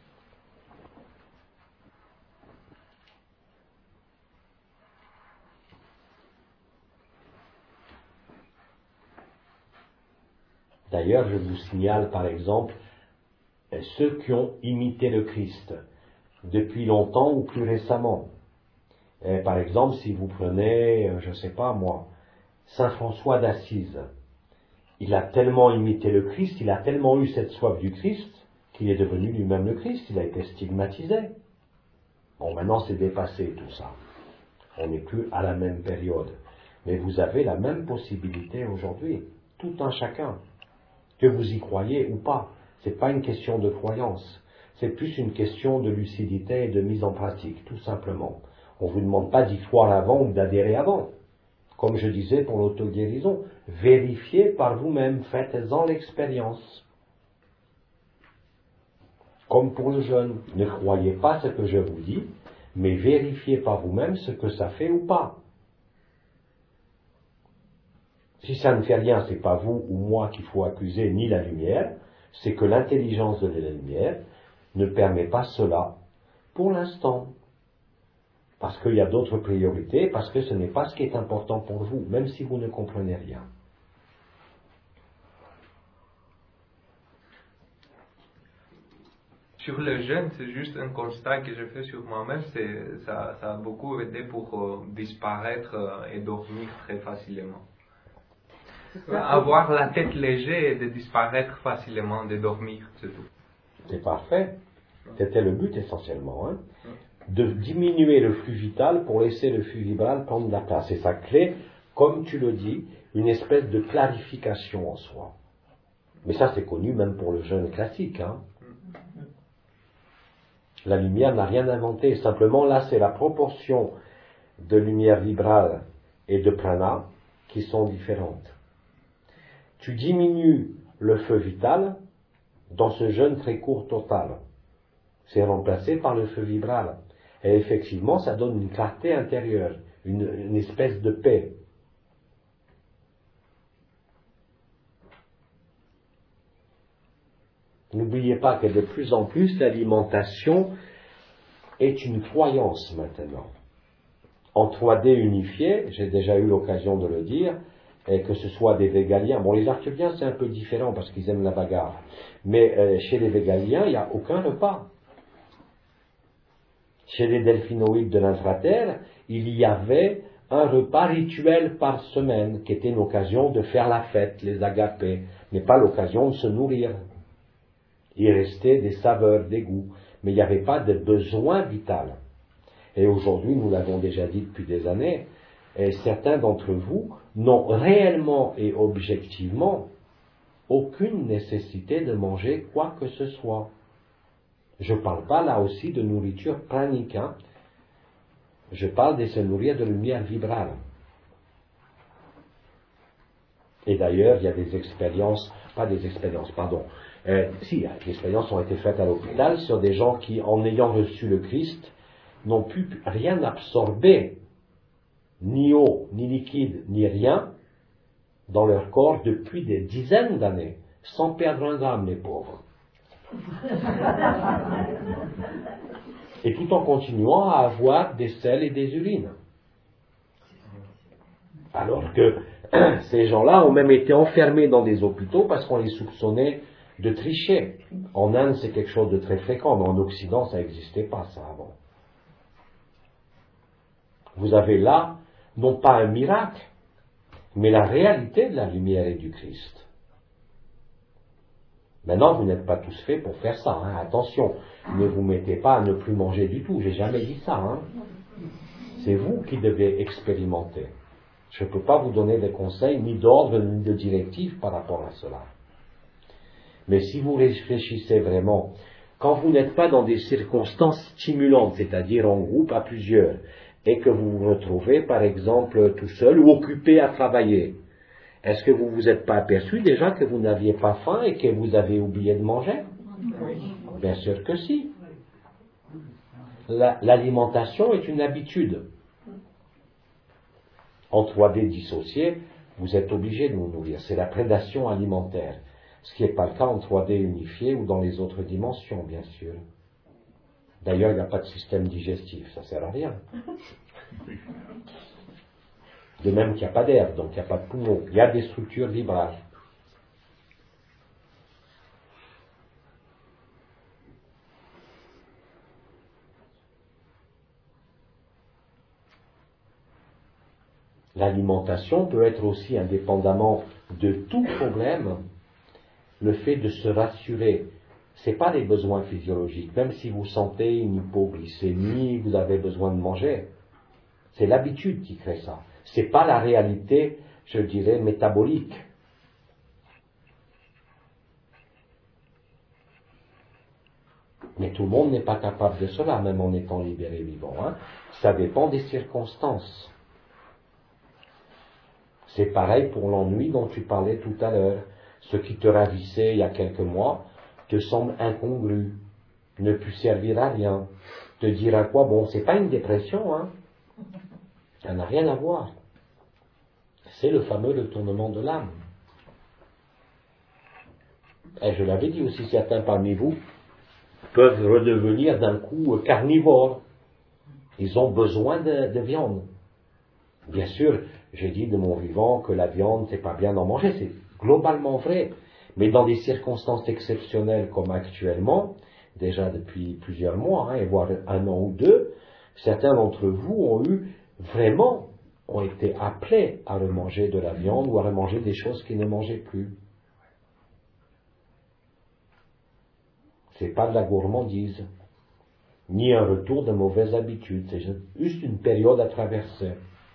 D'ailleurs, je vous signale par exemple ceux qui ont imité le Christ depuis longtemps ou plus récemment. Et par exemple, si vous prenez, je ne sais pas moi, Saint François d'Assise, il a tellement imité le Christ, il a tellement eu cette soif du Christ, qu'il est devenu lui-même le Christ, il a été stigmatisé. Bon, maintenant c'est dépassé tout ça. On n'est plus à la même période. Mais vous avez la même possibilité aujourd'hui, tout un chacun, que vous y croyez ou pas. Ce n'est pas une question de croyance, c'est plus une question de lucidité et de mise en pratique, tout simplement. On ne vous demande pas d'y croire avant ou d'adhérer avant. Comme je disais pour l'auto-guérison, vérifiez par vous-même, faites-en l'expérience. Comme pour le jeûne, ne croyez pas ce que je vous dis, mais vérifiez par vous-même ce que ça fait ou pas. Si ça ne fait rien, ce n'est pas vous ou moi qu'il faut accuser, ni la lumière, c'est que l'intelligence de la lumière ne permet pas cela pour l'instant. Parce qu'il y a d'autres priorités, parce que ce n'est pas ce qui est important pour vous, même si vous ne comprenez rien. Sur le jeûne, c'est juste un constat que je fais sur moi-même, c'est, ça, ça a beaucoup aidé pour euh, disparaître euh, et dormir très facilement. Avoir la tête légère et de disparaître facilement, de dormir, c'est tout. C'est parfait. C'était le but essentiellement. Hein, de diminuer le flux vital pour laisser le flux vibral prendre la place. Et ça crée, comme tu le dis, une espèce de clarification en soi. Mais ça c'est connu même pour le jeûne classique. Hein. La lumière n'a rien inventé. Simplement là c'est la proportion de lumière vibrale et de prana qui sont différentes. Tu diminues le feu vital dans ce jeûne très court total. C'est remplacé par le feu vibral. Et effectivement, ça donne une clarté intérieure, une, une espèce de paix. N'oubliez pas que de plus en plus, l'alimentation est une croyance maintenant. En trois D unifié, j'ai déjà eu l'occasion de le dire, et que ce soit des végaliens. Bon, les arthuriens, c'est un peu différent parce qu'ils aiment la bagarre. Mais euh, chez les végaliens, il n'y a aucun repas. Chez les delphinoïdes de l'intraterre, il y avait un repas rituel par semaine, qui était une occasion de faire la fête, les agapés, mais pas l'occasion de se nourrir. Il restait des saveurs, des goûts, mais il n'y avait pas de besoin vital. Et aujourd'hui, nous l'avons déjà dit depuis des années, et certains d'entre vous n'ont réellement et objectivement aucune nécessité de manger quoi que ce soit. Je ne parle pas là aussi de nourriture pranique, hein. Je parle de se nourrir de lumière vibrale. Et d'ailleurs, il y a des expériences, pas des expériences, pardon, euh, si, des expériences ont été faites à l'hôpital sur des gens qui, en ayant reçu le Christ, n'ont pu rien absorber, ni eau, ni liquide, ni rien, dans leur corps depuis des dizaines d'années, sans perdre un gramme, les pauvres. Et tout en continuant à avoir des selles et des urines. Alors que ces gens-là ont même été enfermés dans des hôpitaux parce qu'on les soupçonnait de tricher. En Inde, c'est quelque chose de très fréquent, mais en Occident, ça n'existait pas, ça, avant. Vous avez là, non pas un miracle, mais la réalité de la lumière et du Christ. Maintenant, vous n'êtes pas tous faits pour faire ça, hein. Attention, ne vous mettez pas à ne plus manger du tout, j'ai jamais dit ça, hein. C'est vous qui devez expérimenter. Je ne peux pas vous donner des conseils, ni d'ordre, ni de directives par rapport à cela. Mais si vous réfléchissez vraiment, quand vous n'êtes pas dans des circonstances stimulantes, c'est-à-dire en groupe à plusieurs, et que vous vous retrouvez, par exemple, tout seul ou occupé à travailler, est-ce que vous vous êtes pas aperçu déjà que vous n'aviez pas faim et que vous avez oublié de manger? Oui. Bien sûr que si. La, l'alimentation est une habitude. En trois D dissocié, vous êtes obligé de vous nourrir. C'est la prédation alimentaire. Ce qui n'est pas le cas en trois D unifié ou dans les autres dimensions, bien sûr. D'ailleurs, il n'y a pas de système digestif, ça ne sert à rien. De même qu'il n'y a pas d'air, donc il n'y a pas de poumons. Il y a des structures vibrales. L'alimentation peut être aussi, indépendamment de tout problème, le fait de se rassurer. Ce n'est pas les besoins physiologiques. Même si vous sentez une hypoglycémie, vous avez besoin de manger. C'est l'habitude qui crée ça. Ce n'est pas la réalité, je dirais, métabolique. Mais tout le monde n'est pas capable de cela, même en étant libéré vivant. Hein. Ça dépend des circonstances. C'est pareil pour l'ennui dont tu parlais tout à l'heure. Ce qui te ravissait il y a quelques mois te semble incongru, ne plus servir à rien, te dire à quoi bon. C'est pas une dépression, hein. Ça n'a rien à voir. C'est le fameux retournement de l'âme. Et je l'avais dit aussi, certains parmi vous peuvent redevenir d'un coup carnivores. Ils ont besoin de, de viande. Bien sûr, j'ai dit de mon vivant que la viande, c'est pas bien d'en manger, c'est globalement vrai. Mais dans des circonstances exceptionnelles comme actuellement, déjà depuis plusieurs mois, hein, et voire un an ou deux, certains d'entre vous ont eu vraiment, ont été appelés à remanger de la viande ou à remanger des choses qu'ils ne mangeaient plus. C'est pas de la gourmandise, ni un retour de mauvaises habitudes, c'est juste une période à traverser.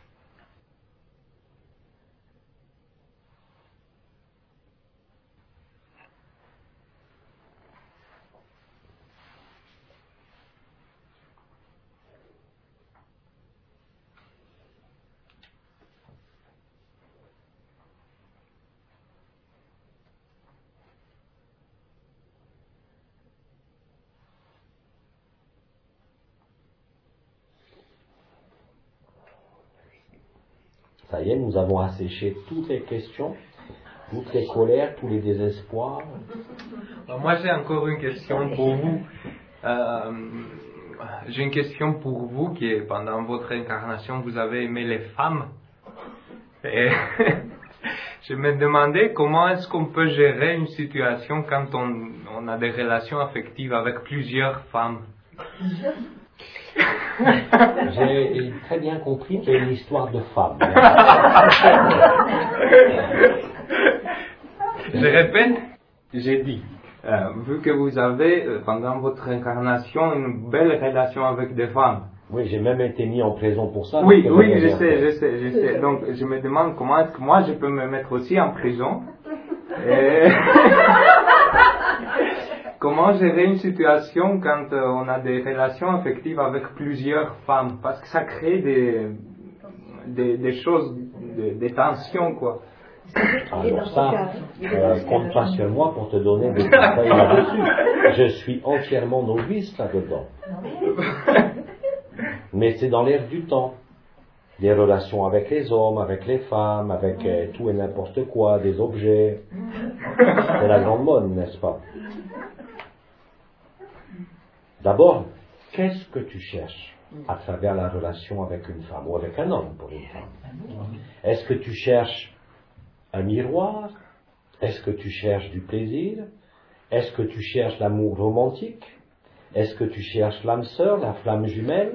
Ça y est, nous avons asséché toutes les questions, toutes les colères, tous les désespoirs. Moi, j'ai encore une question pour vous. Euh, j'ai une question pour vous qui est, pendant votre incarnation, vous avez aimé les femmes. Et je me demandais comment est-ce qu'on peut gérer une situation quand on, on a des relations affectives avec plusieurs femmes. J'ai très bien compris qu'il y a une histoire de femme. Je répète, j'ai dit, euh, vu que vous avez, euh, pendant votre incarnation, une belle relation avec des femmes. Oui, j'ai même été mis en prison pour ça. Oui, oui, je sais, je sais, je sais. Donc, je me demande comment est-ce que moi je peux me mettre aussi en prison. Et comment gérer une situation quand euh, on a des relations affectives avec plusieurs femmes, parce que ça crée des, des, des choses, des, des tensions, quoi. Alors ça, euh, compte pas sur moi pour te donner des conseils là-dessus. Je suis entièrement novice là-dedans. Mais c'est dans l'air du temps. Des relations avec les hommes, avec les femmes, avec euh, tout et n'importe quoi, des objets. C'est la grande mode, n'est-ce pas? D'abord, qu'est-ce que tu cherches à travers la relation avec une femme ou avec un homme pour une femme? Est-ce que tu cherches un miroir? Est-ce que tu cherches du plaisir? Est-ce que tu cherches l'amour romantique? Est-ce que tu cherches l'âme sœur, la flamme jumelle?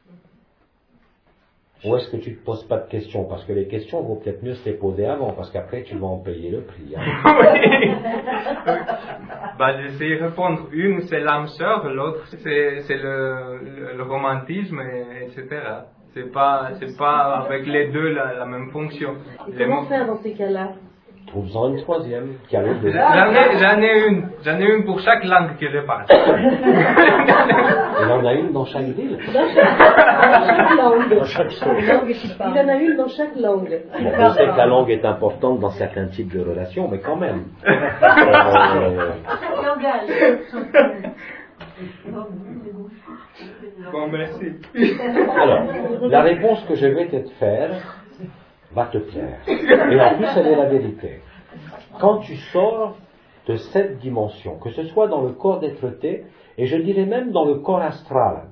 Ou est-ce que tu ne te poses pas de questions? Parce que les questions, vaut peut-être mieux se les poser avant, parce qu'après tu vas en payer le prix. Hein. Oui. Bah, j'essaie de répondre. Une, c'est l'âme sœur, l'autre, c'est, c'est le, le, le romantisme, et, etc. C'est pas, c'est pas avec les deux la, la même fonction. Et comment faire dans ces cas-là? Trouve-en une troisième, qui a les deux. J'en ai, j'en ai une. J'en ai une pour chaque langue que je parle. Il en a une dans chaque ville. Dans chaque, dans chaque langue. Dans chaque chose. Il en a une dans chaque langue. Bon, je sais que la langue est importante dans certains types de relations, mais quand même. Euh, Bon, merci. alors, la réponse que je vais te faire va te plaire. Et en plus, elle est la vérité. Quand tu sors de cette dimension, que ce soit dans le corps d'être-té, et je dirais même dans le corps astral,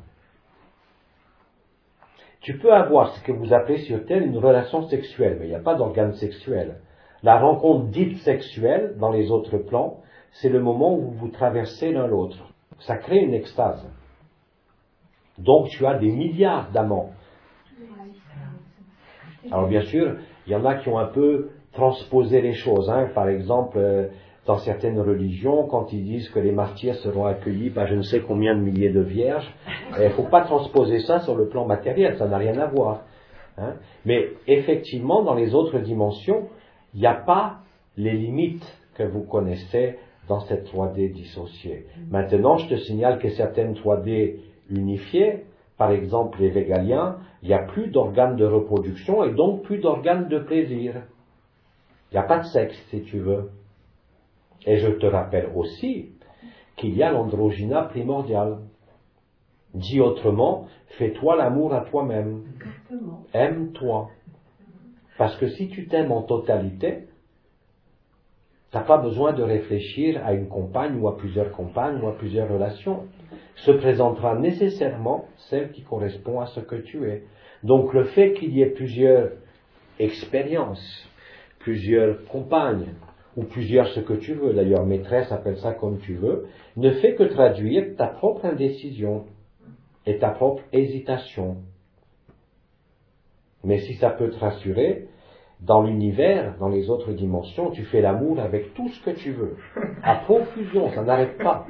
tu peux avoir ce que vous appelez sur Terre une relation sexuelle, mais il n'y a pas d'organe sexuel. La rencontre dite sexuelle dans les autres plans, c'est le moment où vous traversez l'un l'autre. Ça crée une extase. Donc tu as des milliards d'amants. Alors bien sûr, il y en a qui ont un peu transposé les choses. Hein. Par exemple, euh, dans certaines religions, quand ils disent que les martyrs seront accueillis par je ne sais combien de milliers de vierges, il ne faut pas transposer ça sur le plan matériel, ça n'a rien à voir. Hein. Mais effectivement, dans les autres dimensions, il n'y a pas les limites que vous connaissez dans cette trois D dissociée. Maintenant, je te signale que certaines trois D unifiées, par exemple les végaliens, il n'y a plus d'organes de reproduction et donc plus d'organes de plaisir. Il n'y a pas de sexe, si tu veux. Et je te rappelle aussi qu'il y a l'androgyna primordial. Dit autrement, fais-toi l'amour à toi-même. Aime-toi. Parce que si tu t'aimes en totalité, tu n'as pas besoin de réfléchir à une compagne ou à plusieurs compagnes ou à plusieurs relations. Se présentera nécessairement celle qui correspond à ce que tu es. Donc le fait qu'il y ait plusieurs expériences, plusieurs compagnes, ou plusieurs ce que tu veux, d'ailleurs maîtresse, appelle ça comme tu veux, ne fait que traduire ta propre indécision et ta propre hésitation. Mais si ça peut te rassurer, dans l'univers, dans les autres dimensions, tu fais l'amour avec tout ce que tu veux. À profusion, ça n'arrête pas.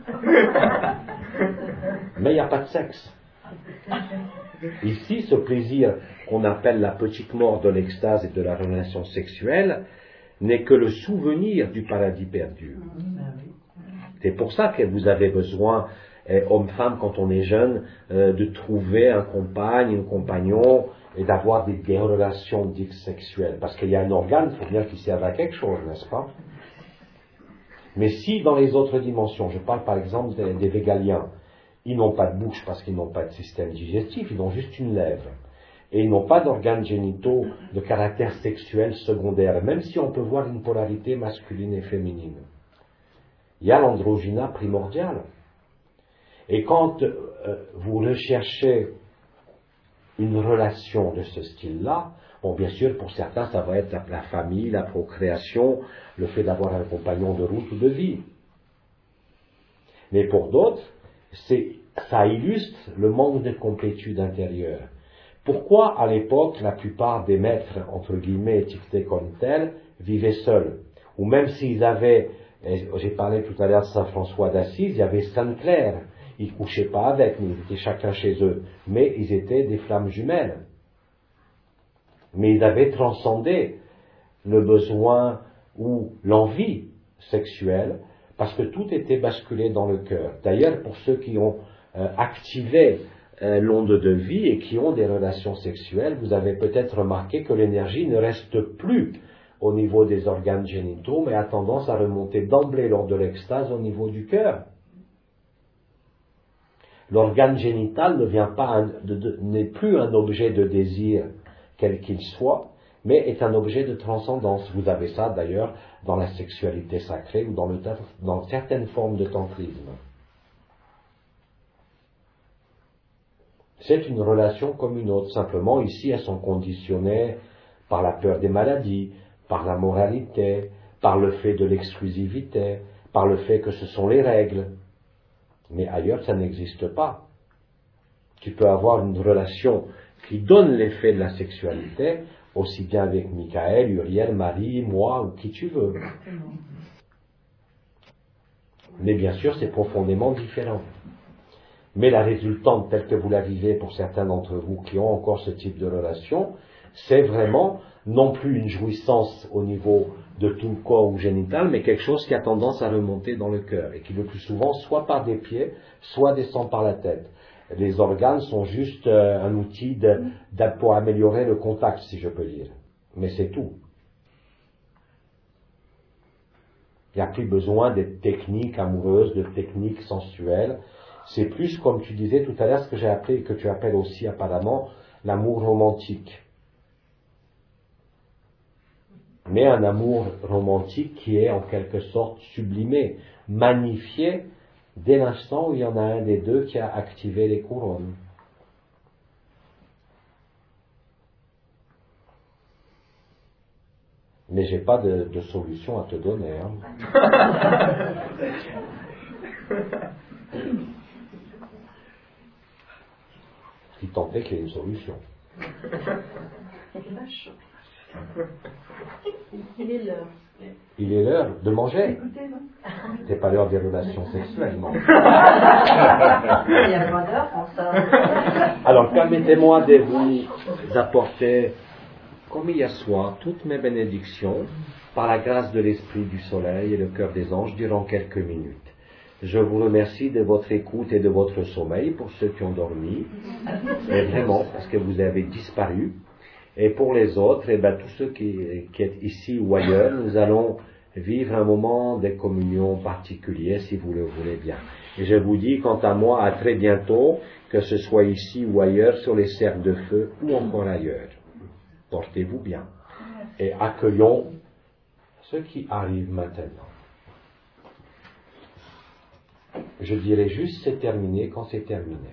Mais il n'y a pas de sexe. Ici, ce plaisir qu'on appelle la petite mort de l'extase et de la relation sexuelle n'est que le souvenir du paradis perdu. C'est pour ça que vous avez besoin, eh, homme-femme, quand on est jeune, euh, de trouver un compagne, un compagnon, et d'avoir des, des relations dites sexuelles. Parce qu'il y a un organe, il faut bien qu'il serve à quelque chose, n'est-ce pas? Mais si dans les autres dimensions, je parle par exemple des, des végaliens, ils n'ont pas de bouche parce qu'ils n'ont pas de système digestif, ils ont juste une lèvre. Et ils n'ont pas d'organes génitaux de caractère sexuel secondaire, même si on peut voir une polarité masculine et féminine. Il y a l'androgyna primordial. Et quand euh, vous recherchez une relation de ce style-là, bon, bien sûr, pour certains, ça va être la, la famille, la procréation, le fait d'avoir un compagnon de route ou de vie. Mais pour d'autres, c'est, ça illustre le manque de complétude intérieure. Pourquoi, à l'époque, la plupart des maîtres, entre guillemets, étiquetés comme tels, vivaient seuls? Ou même s'ils avaient, j'ai parlé tout à l'heure de Saint François d'Assise, il y avait Sainte Claire. Ils ne couchaient pas avec, mais ils étaient chacun chez eux. Mais ils étaient des flammes jumelles. Mais ils avaient transcendé le besoin ou l'envie sexuelle, parce que tout était basculé dans le cœur. D'ailleurs, pour ceux qui ont euh, activé euh, l'onde de vie et qui ont des relations sexuelles, vous avez peut-être remarqué que l'énergie ne reste plus au niveau des organes génitaux, mais a tendance à remonter d'emblée lors de l'extase au niveau du cœur. L'organe génital ne vient pas un, de, de, n'est plus un objet de désir quel qu'il soit, mais est un objet de transcendance. Vous avez ça d'ailleurs dans la sexualité sacrée ou dans, le, dans certaines formes de tantrisme. C'est une relation comme une autre. Simplement, ici, elles sont conditionnées par la peur des maladies, par la moralité, par le fait de l'exclusivité, par le fait que ce sont les règles. Mais ailleurs, ça n'existe pas. Tu peux avoir une relation qui donne l'effet de la sexualité, aussi bien avec Michael, Uriel, Marie, moi, ou qui tu veux. Mais bien sûr, c'est profondément différent. Mais la résultante, telle que vous la vivez pour certains d'entre vous qui ont encore ce type de relation, c'est vraiment non plus une jouissance au niveau de tout le corps ou génital, mais quelque chose qui a tendance à remonter dans le cœur et qui le plus souvent, soit par des pieds, soit descend par la tête. Les organes sont juste euh, un outil de, de, pour améliorer le contact, si je peux dire. Mais c'est tout. Il n'y a plus besoin de techniques amoureuses, de techniques sensuelles. C'est plus, comme tu disais tout à l'heure, ce que j'ai appelé, et que tu appelles aussi apparemment, l'amour romantique. Mais un amour romantique qui est en quelque sorte sublimé, magnifié, dès l'instant où il y en a un des deux qui a activé les couronnes. Mais j'ai pas de, de solution à te donner. Hein. Si tant est qu'il y ait une solution. Vache. Il est l'heure. Il est l'heure de manger. Écoutez, non? C'est pas l'heure des relations sexuelles, non. Il y a pas d'heure pour ça. Alors, permettez-moi de vous apporter, comme hier soir, toutes mes bénédictions, par la grâce de l'Esprit du Soleil et le cœur des anges, durant quelques minutes. Je vous remercie de votre écoute et de votre sommeil, pour ceux qui ont dormi, et vraiment, parce que vous avez disparu. Et pour les autres, et ben, tous ceux qui, qui êtes ici ou ailleurs, nous allons vivre un moment de communion particulier, si vous le voulez bien. Et je vous dis, quant à moi, à très bientôt, que ce soit ici ou ailleurs, sur les cercles de feu, ou encore ailleurs. Portez-vous bien. Et accueillons ceux qui arrivent maintenant. Je dirais juste, c'est terminé quand c'est terminé.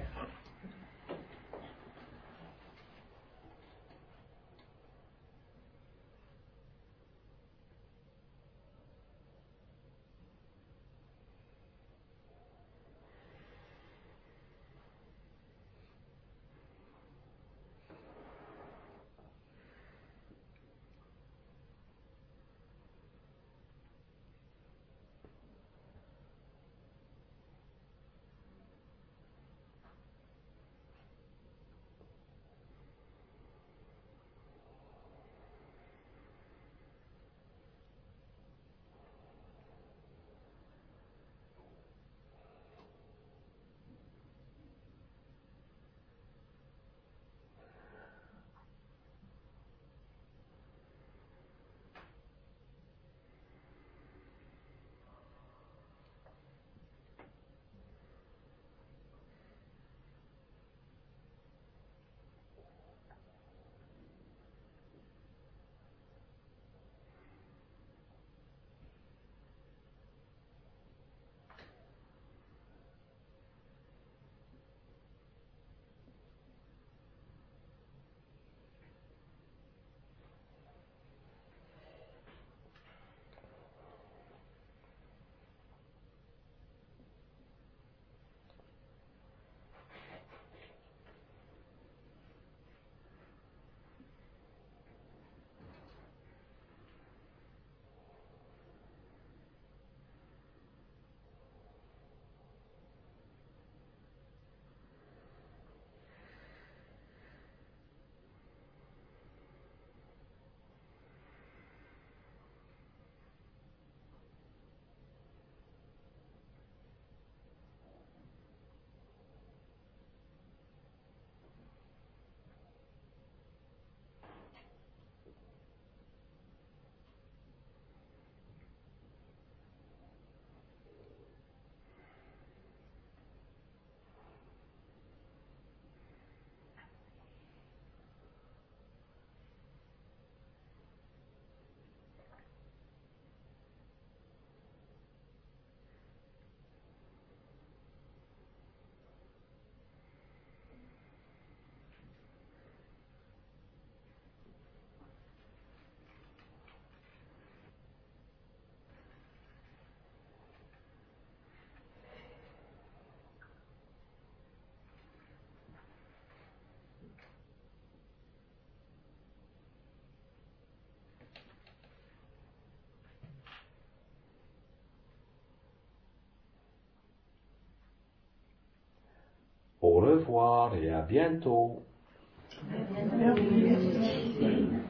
Au revoir et à bientôt. À bientôt.